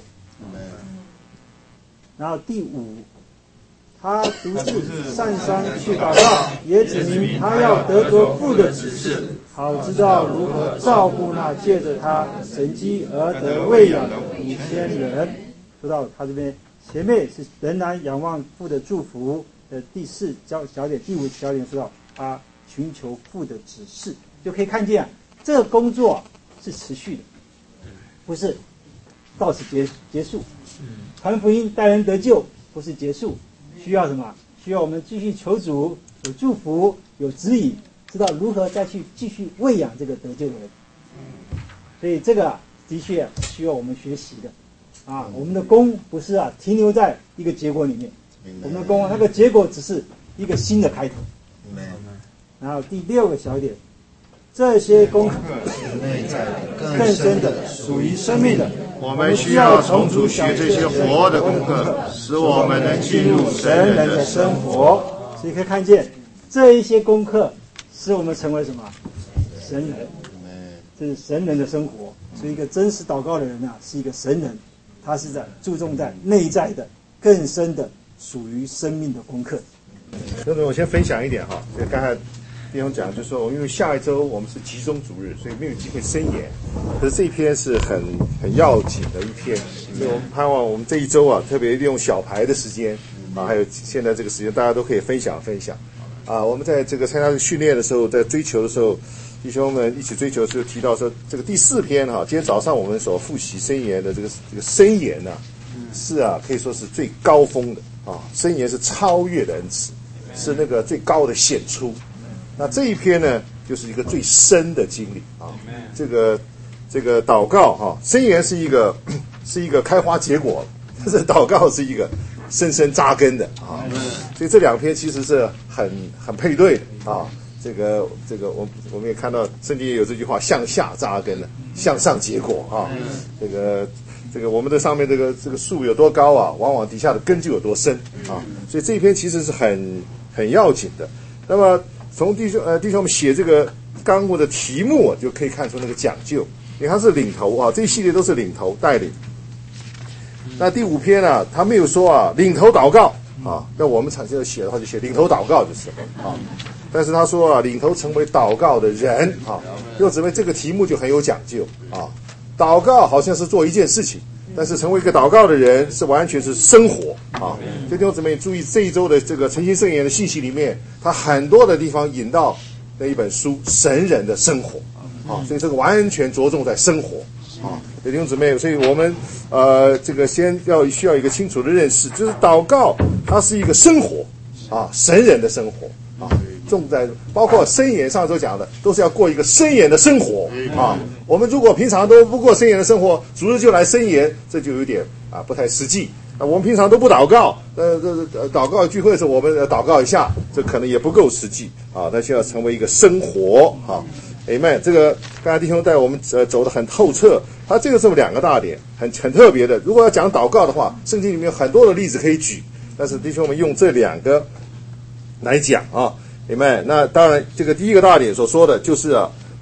然后第五，他独自上山去祷告，也指明他要得着父的指示，好知道如何照顾那借着他神迹而得喂养的五千人。说到他这边前面是仍然仰望父的祝福的第四小点，第五小点说到他寻求父的指示，就可以看见啊，这个工作是持续的，不是到此结结束。传福音带人得救不是结束，需要什么？需要我们继续求主有祝福，有指引，知道如何再去继续喂养这个得救的人。所以这个啊，的确需要我们学习的啊。我们的功不是啊停留在一个结果里面，我们的功啊那个结果只是一个新的开头。然后第六个小点，这些功课是内在的、更深的、属于生命的。 我们需要从主学这些活的功课，使我们能进入神人的生活。 所以可以看见这一些功课使我们成为什么？神人。这是神人的生活。所以一个真实祷告的人啊，是一个神人，他是在注重在内在的、更深的、属于生命的功课。 那么我先分享一点哈，就刚才弟兄讲，就是说，因为下一周我们是集中主日，所以没有机会申言。可是这一篇是很很要紧的一篇，所以我们盼望我们这一周啊，特别利用小牌的时间啊，还有现在这个时间，大家都可以分享分享。啊，我们在这个参加训练的时候，在追求的时候，弟兄们一起追求的时候提到说，这个第四篇哈、啊，今天早上我们所复习申言的这个这个申言呢、啊，是啊，可以说是最高峰的啊，申言是超越的恩赐，是那个最高的显出。那这一篇呢，就是一个最深的经历啊。这个这个祷告哈、啊，申言是一个是一个开花结果，但是祷告是一个深深扎根的啊。所以这两篇其实是很很配对的啊。这个这个我我们也看到圣经也有这句话，向下扎根了，向上结果啊。这个这个我们的上面这个这个树有多高啊，往往底下的根就有多深啊。所以这一篇其实是很很要紧的。那么从弟兄呃弟兄们写这个纲目的题目、啊、就可以看出那个讲究，因为他是领头啊，这一系列都是领头带领。那第五篇啊，他没有说啊领头祷告啊，那我们产生写的话就写领头祷告就是什么啊？但是他说啊，领头成为祷告的人啊，就指为这个题目就很有讲究啊。祷告好像是做一件事情，但是成为一个祷告的人是完全是生活啊。所以弟兄姊妹注意这一周的这个诚心圣言的信息里面，他很多的地方引到那一本书神人的生活啊，所以这个完全着重在生活啊。弟兄姊妹，所以我们呃这个先要需要一个清楚的认识，就是祷告它是一个生活啊，神人的生活啊。重在包括申言上周讲的，都是要过一个申言的生活啊。我们如果平常都不过申言的生活，主日就来申言，这就有点啊不太实际。啊，我们平常都不祷告，呃，这祷告聚会的时候我们祷告一下，这可能也不够实际啊。那就要成为一个生活啊。Amen。这个刚才弟兄带我们呃走得很透彻，他这个是两个大点，很很特别的。如果要讲祷告的话，圣经里面有很多的例子可以举，但是弟兄们用这两个来讲啊。Amen。那当然，这个第一个大点所说的就是啊，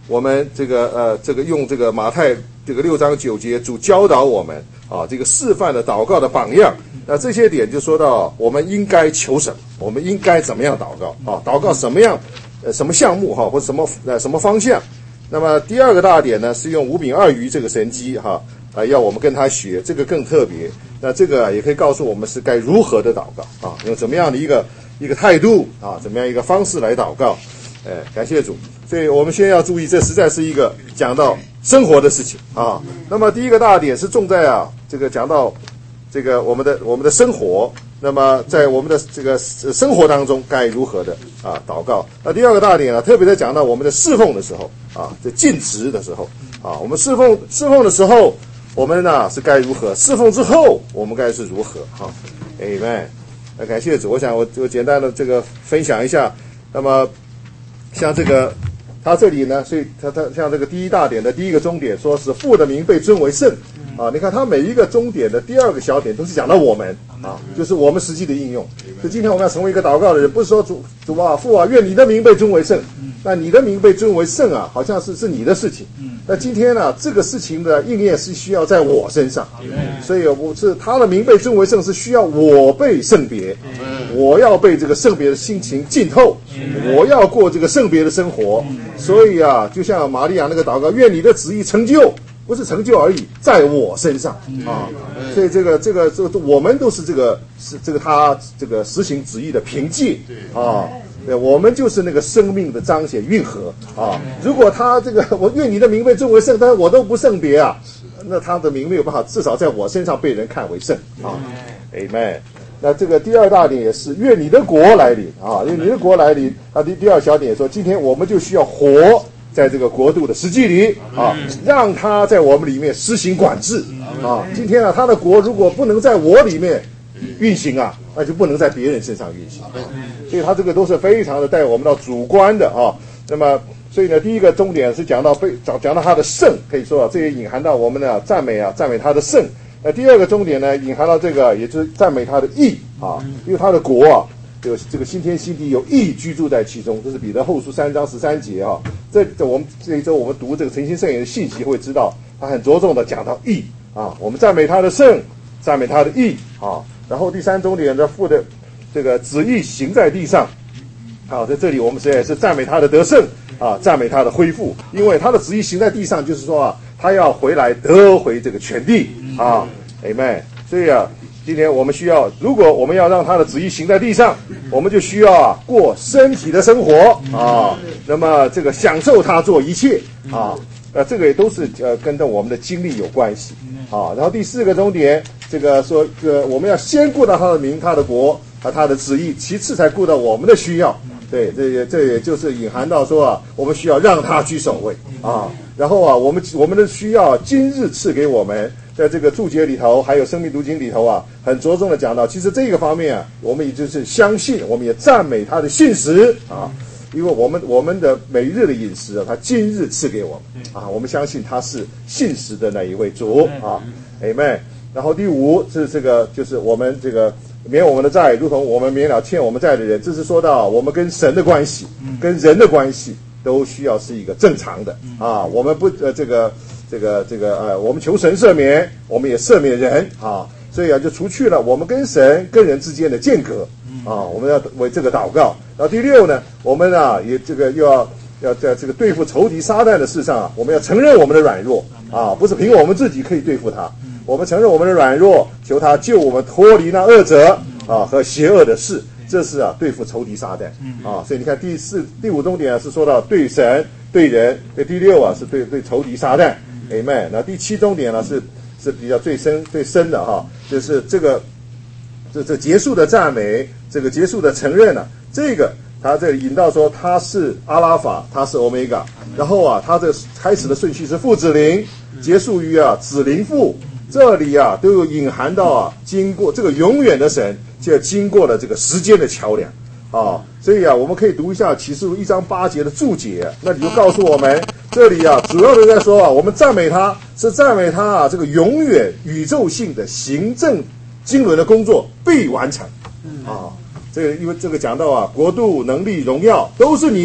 我们这个呃这个用这个马太这个六章九节，主教导我们啊这个示范的祷告的榜样。那这些点就说到我们应该求什么，我们应该怎么样祷告啊？祷告什么样呃什么项目哈，或者什么呃什么方向？那么第二个大点呢，是用五饼二鱼这个神迹哈啊，要我们跟他学，这个更特别。那这个也可以告诉我们是该如何的祷告啊，用怎么样的一个一个态度啊，怎么样一个方式来祷告。哎，感谢主。所以我们先要注意，这实在是一个讲到生活的事情啊。那么第一个大点是重在啊，这个讲到这个我们的我们的生活。那么在我们的这个生活当中该如何的啊祷告？那第二个大点啊，特别在讲到我们的侍奉的时候啊，在尽职的时候啊，我们侍奉侍奉的时候，我们呢是该如何？侍奉之后我们该是如何？哈 ，Amen。那感谢主，我想我就简单的这个分享一下。那么像这个他这里呢，所以他他像这个第一大点的第一个终点，说是父的名被尊为圣。啊，你看他每一个终点的第二个小点都是讲到我们啊，就是我们实际的应用。所以今天我们要成为一个祷告的人，不是说主主啊父啊，愿你的名被尊为圣。那你的名被尊为圣啊，好像是是你的事情。那今天呢，这个事情的应验是需要在我身上，所以我是他的名被尊为圣，是需要我被圣别，我要被这个圣别的心情浸透，我要过这个圣别的生活。所以啊，就像玛利亚那个祷告，愿你的旨意成就。不是成就而已，在我身上啊，所以这个这个这个我们都是这个是这个他这个实行旨意的凭借啊，对，我们就是那个生命的彰显运河啊。如果他这个我愿你的名被尊为圣，但是我都不圣别啊，那他的名没有办法，至少在我身上被人看为圣啊。Amen。那这个第二大点也是愿你的国来临啊，愿你的国来临。啊，第第二小点说，今天我们就需要活。在这个国度的实际里啊，让他在我们里面施行管制啊。今天啊，他的国如果不能在我里面运行啊，那就不能在别人身上运行。所以他这个都是非常的带我们到主观的啊。那么，所以呢，第一个重点是讲到被讲讲到他的圣，可以说啊，这也隐含到我们的赞美啊，赞美他的圣。那第二个重点呢，隐含到这个，也就是赞美他的义啊，因为他的国啊。这个这个新天新地有义居住在其中，这是彼得后书三章十三节啊。这这我们这一周我们读这个诚心圣言的信息会知道，他很着重的讲到义啊，我们赞美他的圣，赞美他的义啊。然后第三重点的父的这个旨意行在地上，好，在这里我们实在是赞美他的得胜啊，赞美他的恢复，因为他的旨意行在地上，就是说啊，他要回来得回这个全地啊 ，Amen。所以啊。今天我们需要，如果我们要让他的旨意行在地上，我们就需要啊过身体的生活啊，那么这个享受他做一切啊，呃，这个也都是呃跟着我们的经历有关系啊。然后第四个重点，这个说，呃，我们要先顾到他的名、他的国和他的旨意，其次才顾到我们的需要。对，这也这也就是隐含到说啊，我们需要让他居首位啊。然后啊，我们我们的需要今日赐给我们。在这个注解里头，还有生命读经里头啊，很着重的讲到，其实这个方面啊，我们也就是相信，我们也赞美他的信实啊，因为我们我们的每日的饮食啊，他今日赐给我们啊，我们相信他是信实的那一位主啊 ，Amen。然后第五是这个，就是我们这个免我们的债，如同我们免了欠我们债的人，这是说到我们跟神的关系，跟人的关系都需要是一个正常的啊，我们不呃这个。这个这个呃，我们求神赦免，我们也赦免人啊，所以啊，就除去了我们跟神跟人之间的间隔啊，我们要为这个祷告。然后第六呢，我们啊也这个又要要在这个对付仇敌撒旦的事上啊，我们要承认我们的软弱啊，不是凭我们自己可以对付他，我们承认我们的软弱，求他救我们脱离那恶者啊和邪恶的事，这是啊对付仇敌撒旦啊。所以你看第四第五重点啊是说到对神对人，对第六啊是对对仇敌撒旦。Amen。那第七重点呢是是比较最深最深的哈，就是这个这这结束的赞美，这个结束的承认呢、啊，这个他这里引到说他是阿拉法，他是欧米伽，然后啊，他这开始的顺序是父子灵，结束于啊子灵父，这里啊都有隐含到啊，经过这个永远的神，就经过了这个时间的桥梁。啊，所以啊，我们可以读一下启示录一章八节的注解，那你就告诉我们，这里啊，主要的在说啊，我们赞美他是赞美他啊，这个永远宇宙性的行政经纶的工作必完成啊。这个因为这个讲到啊，国度、能力、荣耀都是你的，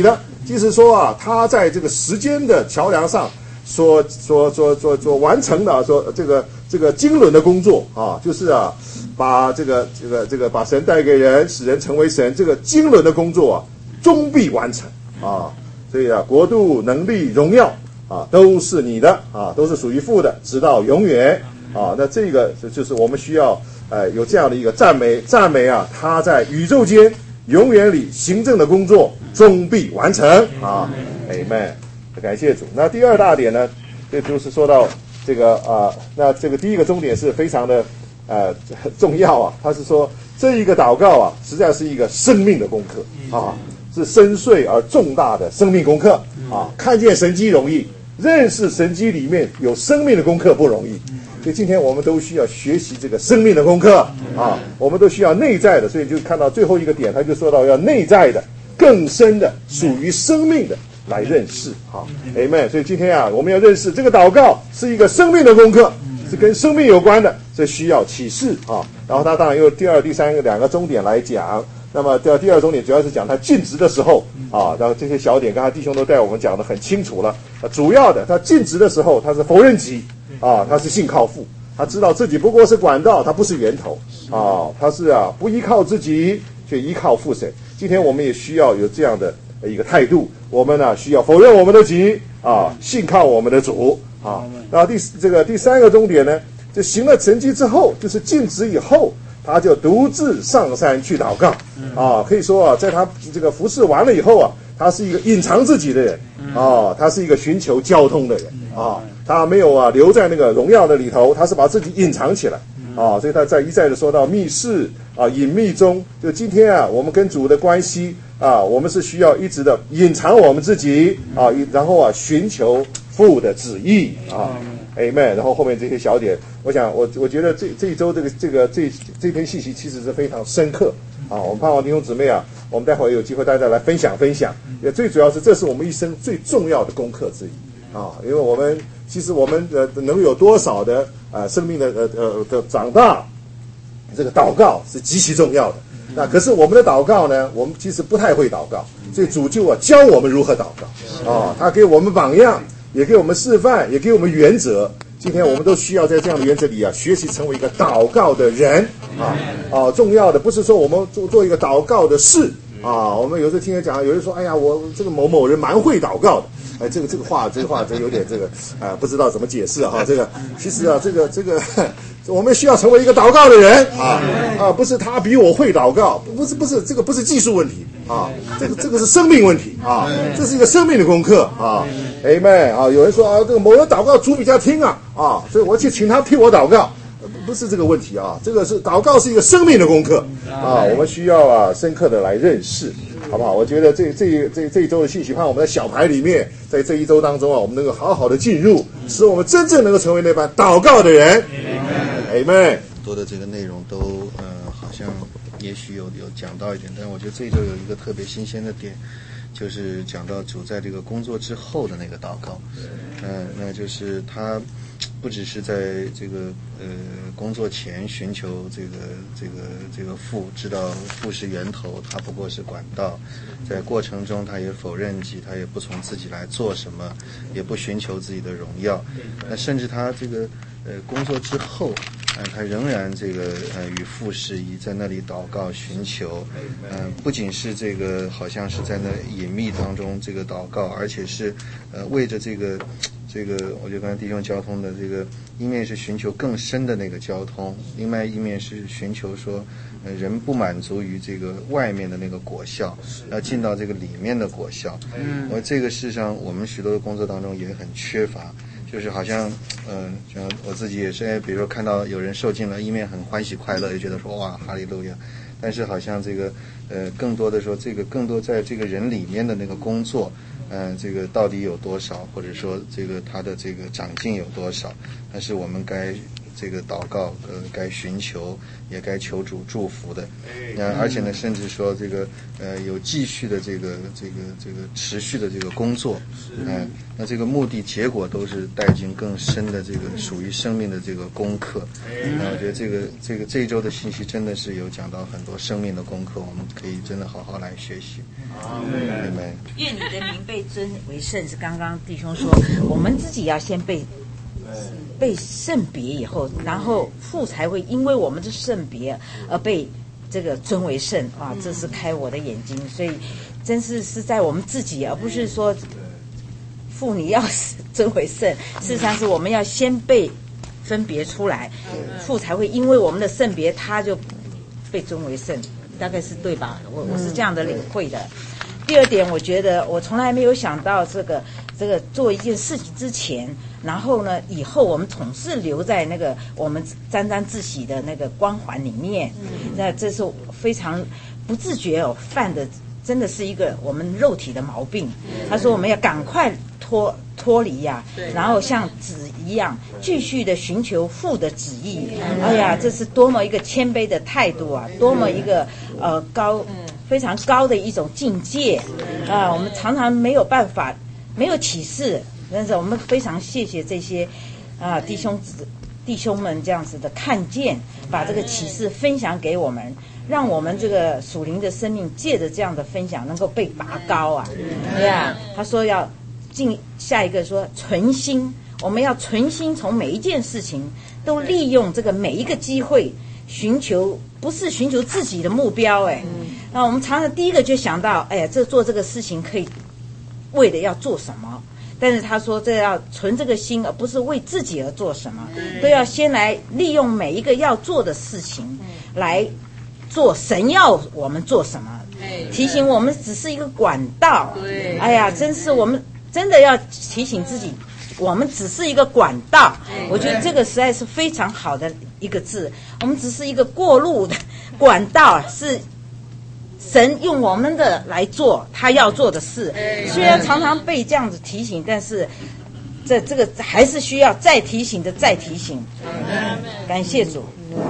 即是说啊，他在这个时间的桥梁上所所所所所完成的说这个这个经纶的工作啊，就是啊，把这个这个这个把神带给人，使人成为神，这个经纶的工作啊，终必完成啊。所以啊，国度、能力、荣耀啊，都是你的啊，都是属于父的，直到永远啊。那这个就是我们需要呃有这样的一个赞美，赞美啊，他在宇宙间永远里行政的工作终必完成啊。Amen。感谢主。那第二大点呢，这就是说到这个啊、呃，那这个第一个重点是非常的呃重要啊。他是说这一个祷告啊，实在是一个生命的功课啊，是深邃而重大的生命功课啊。看见神迹容易，认识神迹里面有生命的功课不容易。所以今天我们都需要学习这个生命的功课啊，我们都需要内在的。所以就看到最后一个点，他就说到要内在的、更深的、属于生命的来认识啊 ，Amen。所以今天啊，我们要认识这个祷告是一个生命的功课，是跟生命有关的，这需要启示啊。然后他当然用第二、第三个两个重点来讲。那么第二第二重点主要是讲他尽职的时候啊，然后这些小点刚才弟兄都带我们讲得很清楚了。啊，主要的他尽职的时候，他是否认己啊，他是信靠父，他知道自己不过是管道，他不是源头啊，他是啊不依靠自己，却依靠父神。今天我们也需要有这样的一个态度，我们呢、啊、需要否认我们的己啊，信靠我们的主啊。然后第这个第三个重点呢，就行了神迹之后，就是尽职以后，他就独自上山去祷告啊。可以说啊，在他这个服侍完了以后啊，他是一个隐藏自己的人啊，他是一个寻求交通的人啊，他没有啊留在那个荣耀的里头，他是把自己隐藏起来啊。所以他在一再的说到密室啊、隐秘中，就今天啊，我们跟主的关系啊，我们是需要一直的隐藏我们自己啊，然后啊寻求父的旨意啊。Amen。然后后面这些小点，我想我我觉得这这一周这个这个这这篇信息其实是非常深刻啊。我们盼望弟兄姊妹啊，我们待会儿有机会大家来分享分享。也最主要是这是我们一生最重要的功课之一啊，因为我们其实我们呃能有多少的呃生命的呃呃的长大，这个祷告是极其重要的。那可是我们的祷告呢，我们其实不太会祷告，所以主就啊教我们如何祷告啊，他给我们榜样，也给我们示范，也给我们原则。今天我们都需要在这样的原则里啊，学习成为一个祷告的人啊啊！重要的不是说我们做做一个祷告的事啊。我们有时候听人讲，有人说，哎呀，我这个某某人蛮会祷告的。哎，这个这个话，这个话真有点这个啊、呃，不知道怎么解释哈、啊。这个其实啊，这个这个，我们需要成为一个祷告的人啊啊，不是他比我会祷告，不是不是这个不是技术问题啊，这个这个是生命问题啊，这是一个生命的功课啊。Amen 啊，有人说啊，这个某人祷告主比较听啊啊，所以我去请他替我祷告。不是这个问题啊，这个是祷告是一个生命的功课啊，我们需要啊深刻的来认识，好不好？我觉得这这这这一周的信息，盼我们在小牌里面，在这一周当中啊，我们能够好好的进入，使我们真正能够成为那班祷告的人。Amen。 多的这个内容都呃好像也许有有讲到一点，但是我觉得这一周有一个特别新鲜的点，就是讲到主在这个工作之后的那个祷告，嗯、呃，那就是他不只是在这个呃工作前寻求这个这个这个父，知道父是源头，他不过是管道，在过程中他也否认己，他也不从自己来做什么，也不寻求自己的荣耀，那甚至他这个呃工作之后，呃他仍然这个呃与父适宜，在那里祷告寻求，嗯、呃、不仅是这个好像是在那隐秘当中这个祷告，而且是呃为着这个这个我觉得刚才弟兄交通的这个一面是寻求更深的那个交通，另外一面是寻求说呃人不满足于这个外面的那个果效，要进到这个里面的果效。嗯，我这个事实上我们许多的工作当中也很缺乏，就是好像嗯、呃、像我自己也是，比如说看到有人受尽了，一面很欢喜快乐，就觉得说哇哈利路亚，但是好像这个呃更多的说这个更多在这个人里面的那个工作，嗯、呃，这个到底有多少，或者说这个他的这个长进有多少，那是我们该这个祷告，呃，该寻求，也该求主祝福的。呃，而且呢，甚至说这个呃有继续的这个这个这个持续的这个工作，嗯、呃，那这个目的结果都是带进更深的这个属于生命的这个功课。那我觉得这个这个这一周的信息真的是有讲到很多生命的功课，我们可以真的好好来学习。阿们。 愿你的名被尊为圣，是刚刚弟兄说，我们自己要先被被圣别以后，然后父才会因为我们的圣别而被这个尊为圣啊！这是开我的眼睛，所以真是是在我们自己，而不是说父你要尊为圣，事实上是我们要先被分别出来，父才会因为我们的圣别，他就被尊为圣，大概是对吧？我我是这样的领会的。第二点，我觉得我从来没有想到这个这个做一件事情之前，然后呢，以后我们总是留在那个我们沾沾自喜的那个光环里面，那这是非常不自觉哦犯的，真的是一个我们肉体的毛病。他说我们要赶快脱脱离呀、啊，然后像子一样继续的寻求父的旨意。哎呀，这是多么一个谦卑的态度啊，多么一个呃高。非常高的一种境界啊！我们常常没有办法，没有启示，但是我们非常谢谢这些啊弟兄子弟兄们这样子的看见，把这个启示分享给我们，让我们这个属灵的生命借着这样的分享能够被拔高啊！对啊，他说要进下一个说存心，我们要存心从每一件事情都利用这个每一个机会。寻求不是寻求自己的目标，哎，那我们常常第一个就想到，哎呀，这做这个事情可以为了要做什么？但是他说，这要存这个心，而不是为自己而做什么，都要先来利用每一个要做的事情来做神要我们做什么，提醒我们只是一个管道。哎呀，真是我们真的要提醒自己。我们只是一个管道，我觉得这个实在是非常好的一个字。我们只是一个过路的管道，是神用我们的来做他要做的事。虽然常常被这样子提醒，但是这这个还是需要再提醒的再提醒。感谢主。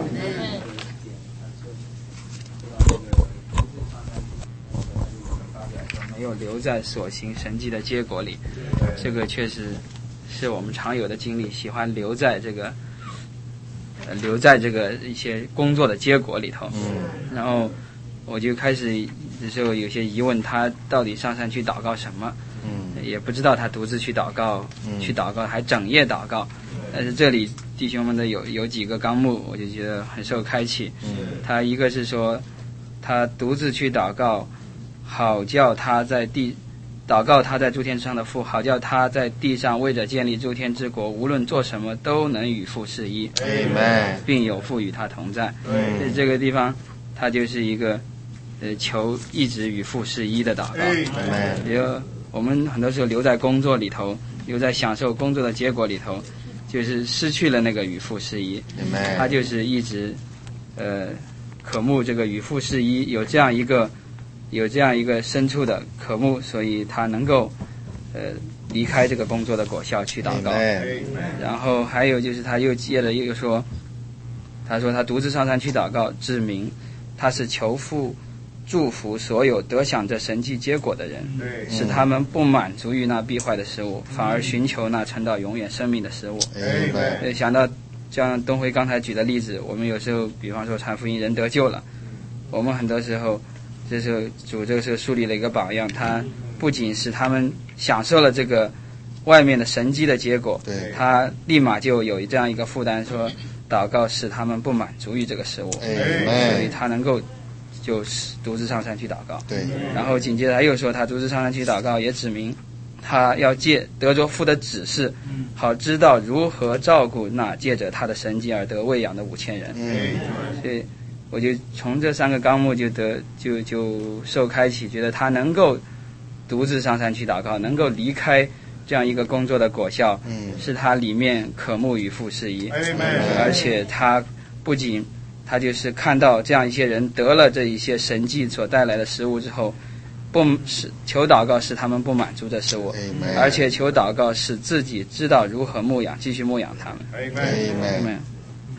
没有留在所行神迹的结果里，这个确实是我们常有的经历，喜欢留在这个，呃，留在这个一些工作的结果里头。嗯，然后我就开始的时候有些疑问，他到底上山去祷告什么？嗯，也不知道他独自去祷告，嗯、去祷告还整夜祷告。但是这里弟兄们的有有几个纲目，我就觉得很受开启。嗯，他一个是说，他独自去祷告，好叫他在地。祷告他在诸天上的父，好叫他在地上为着建立诸天之国，无论做什么都能与父是一，并有父与他同在。在这个地方，他就是一个呃求一直与父是一的祷告。比如我们很多时候留在工作里头，留在享受工作的结果里头，就是失去了那个与父是一。他就是一直呃渴慕这个与父是一，有这样一个。有这样一个深处的渴慕，所以他能够呃离开这个工作的果效去祷告。然后还有就是他又接着又说，他说他独自上山去祷告，指明他是求父祝福所有得享这神迹结果的人，使他们不满足于那必坏的食物，反而寻求那存到永远生命的食物。对，想到像东辉刚才举的例子，我们有时候比方说传福音人得救了，我们很多时候这时候主这个时候树立了一个榜样，他不仅是他们享受了这个外面的神迹的结果，他立马就有这样一个负担，说祷告使他们不满足于这个食物，所以他能够就独自上山去祷告。对，然后紧接着他又说他独自上山去祷告，也指明他要借得着父的指示，好知道如何照顾那借着他的神迹而得喂养的五千人。嗯，所以我就从这三个纲目就得就就受开启，觉得他能够独自上山去祷告，能够离开这样一个工作的果效，嗯，是他里面渴慕与父是一，而且他不仅他就是看到这样一些人得了这一些神迹所带来的食物之后，不是求祷告使他们不满足这食物，而且求祷告使自己知道如何牧养，继续牧养他们。Amen.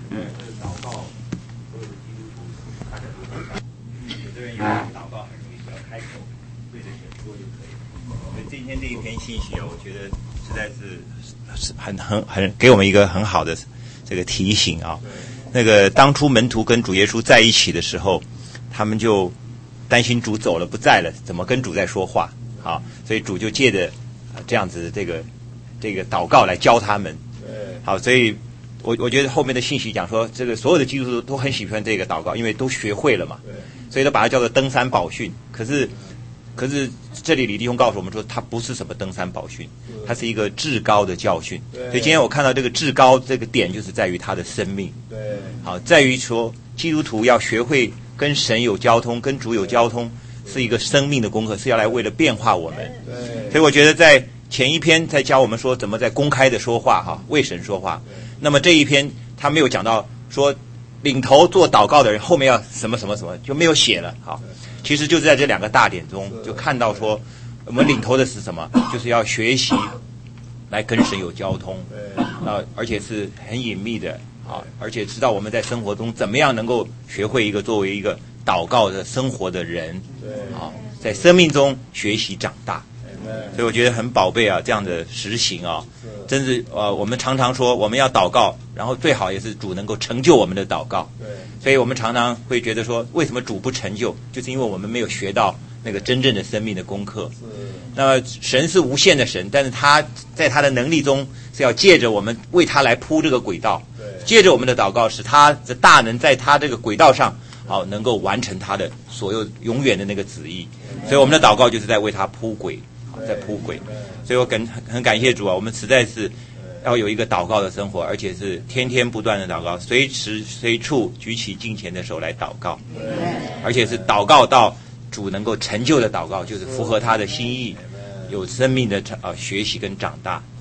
对，这个祷告，所有的基督徒大家都会祷告。有的人以为祷告很容易，只要开口对着神说就可以了。所以今天这一篇信息啊，我觉得实在是是很很很给我们一个很好的这个提醒啊。那个当初门徒跟主耶稣在一起的时候，他们就担心主走了不在了，怎么跟主在说话？好，所以主就借着、呃、这样子这个这个祷告来教他们。好，所以我我觉得后面的信息讲说，这个所有的基督徒都很喜欢这个祷告，因为都学会了嘛，所以都把它叫做登山宝训。可是可是这里李弟兄告诉我们说，它不是什么登山宝训，它是一个至高的教训。所以今天我看到这个至高这个点，就是在于他的生命。对，好，在于说基督徒要学会跟神有交通，跟主有交通，是一个生命的功课，是要来为了变化我们。对，所以我觉得在前一篇在教我们说怎么在公开的说话哈，为神说话。那么这一篇他没有讲到说领头做祷告的人后面要什么什么什么，就没有写了。好，其实就是在这两个大点中就看到说，我们领头的是什么？就是要学习来跟神有交通，啊，而且是很隐秘的啊，而且知道我们在生活中怎么样能够学会一个作为一个祷告的生活的人，啊，在生命中学习长大。所以我觉得很宝贝啊，这样的实行啊，真是呃，我们常常说我们要祷告，然后最好也是主能够成就我们的祷告。对，所以我们常常会觉得说，为什么主不成就？就是因为我们没有学到那个真正的生命的功课。那么神是无限的神，但是他在他的能力中是要借着我们为他来铺这个轨道，借着我们的祷告，使他的大能在他这个轨道上好、哦、能够完成他的所有永远的那个旨意。所以我们的祷告就是在为他铺轨。在铺轨，所以我很很感谢主啊！我们实在是要有一个祷告的生活，而且是天天不断的祷告，随时随处举起敬虔的手来祷告，而且是祷告到主能够成就的祷告，就是符合他的心意，有生命的呃学习跟长大。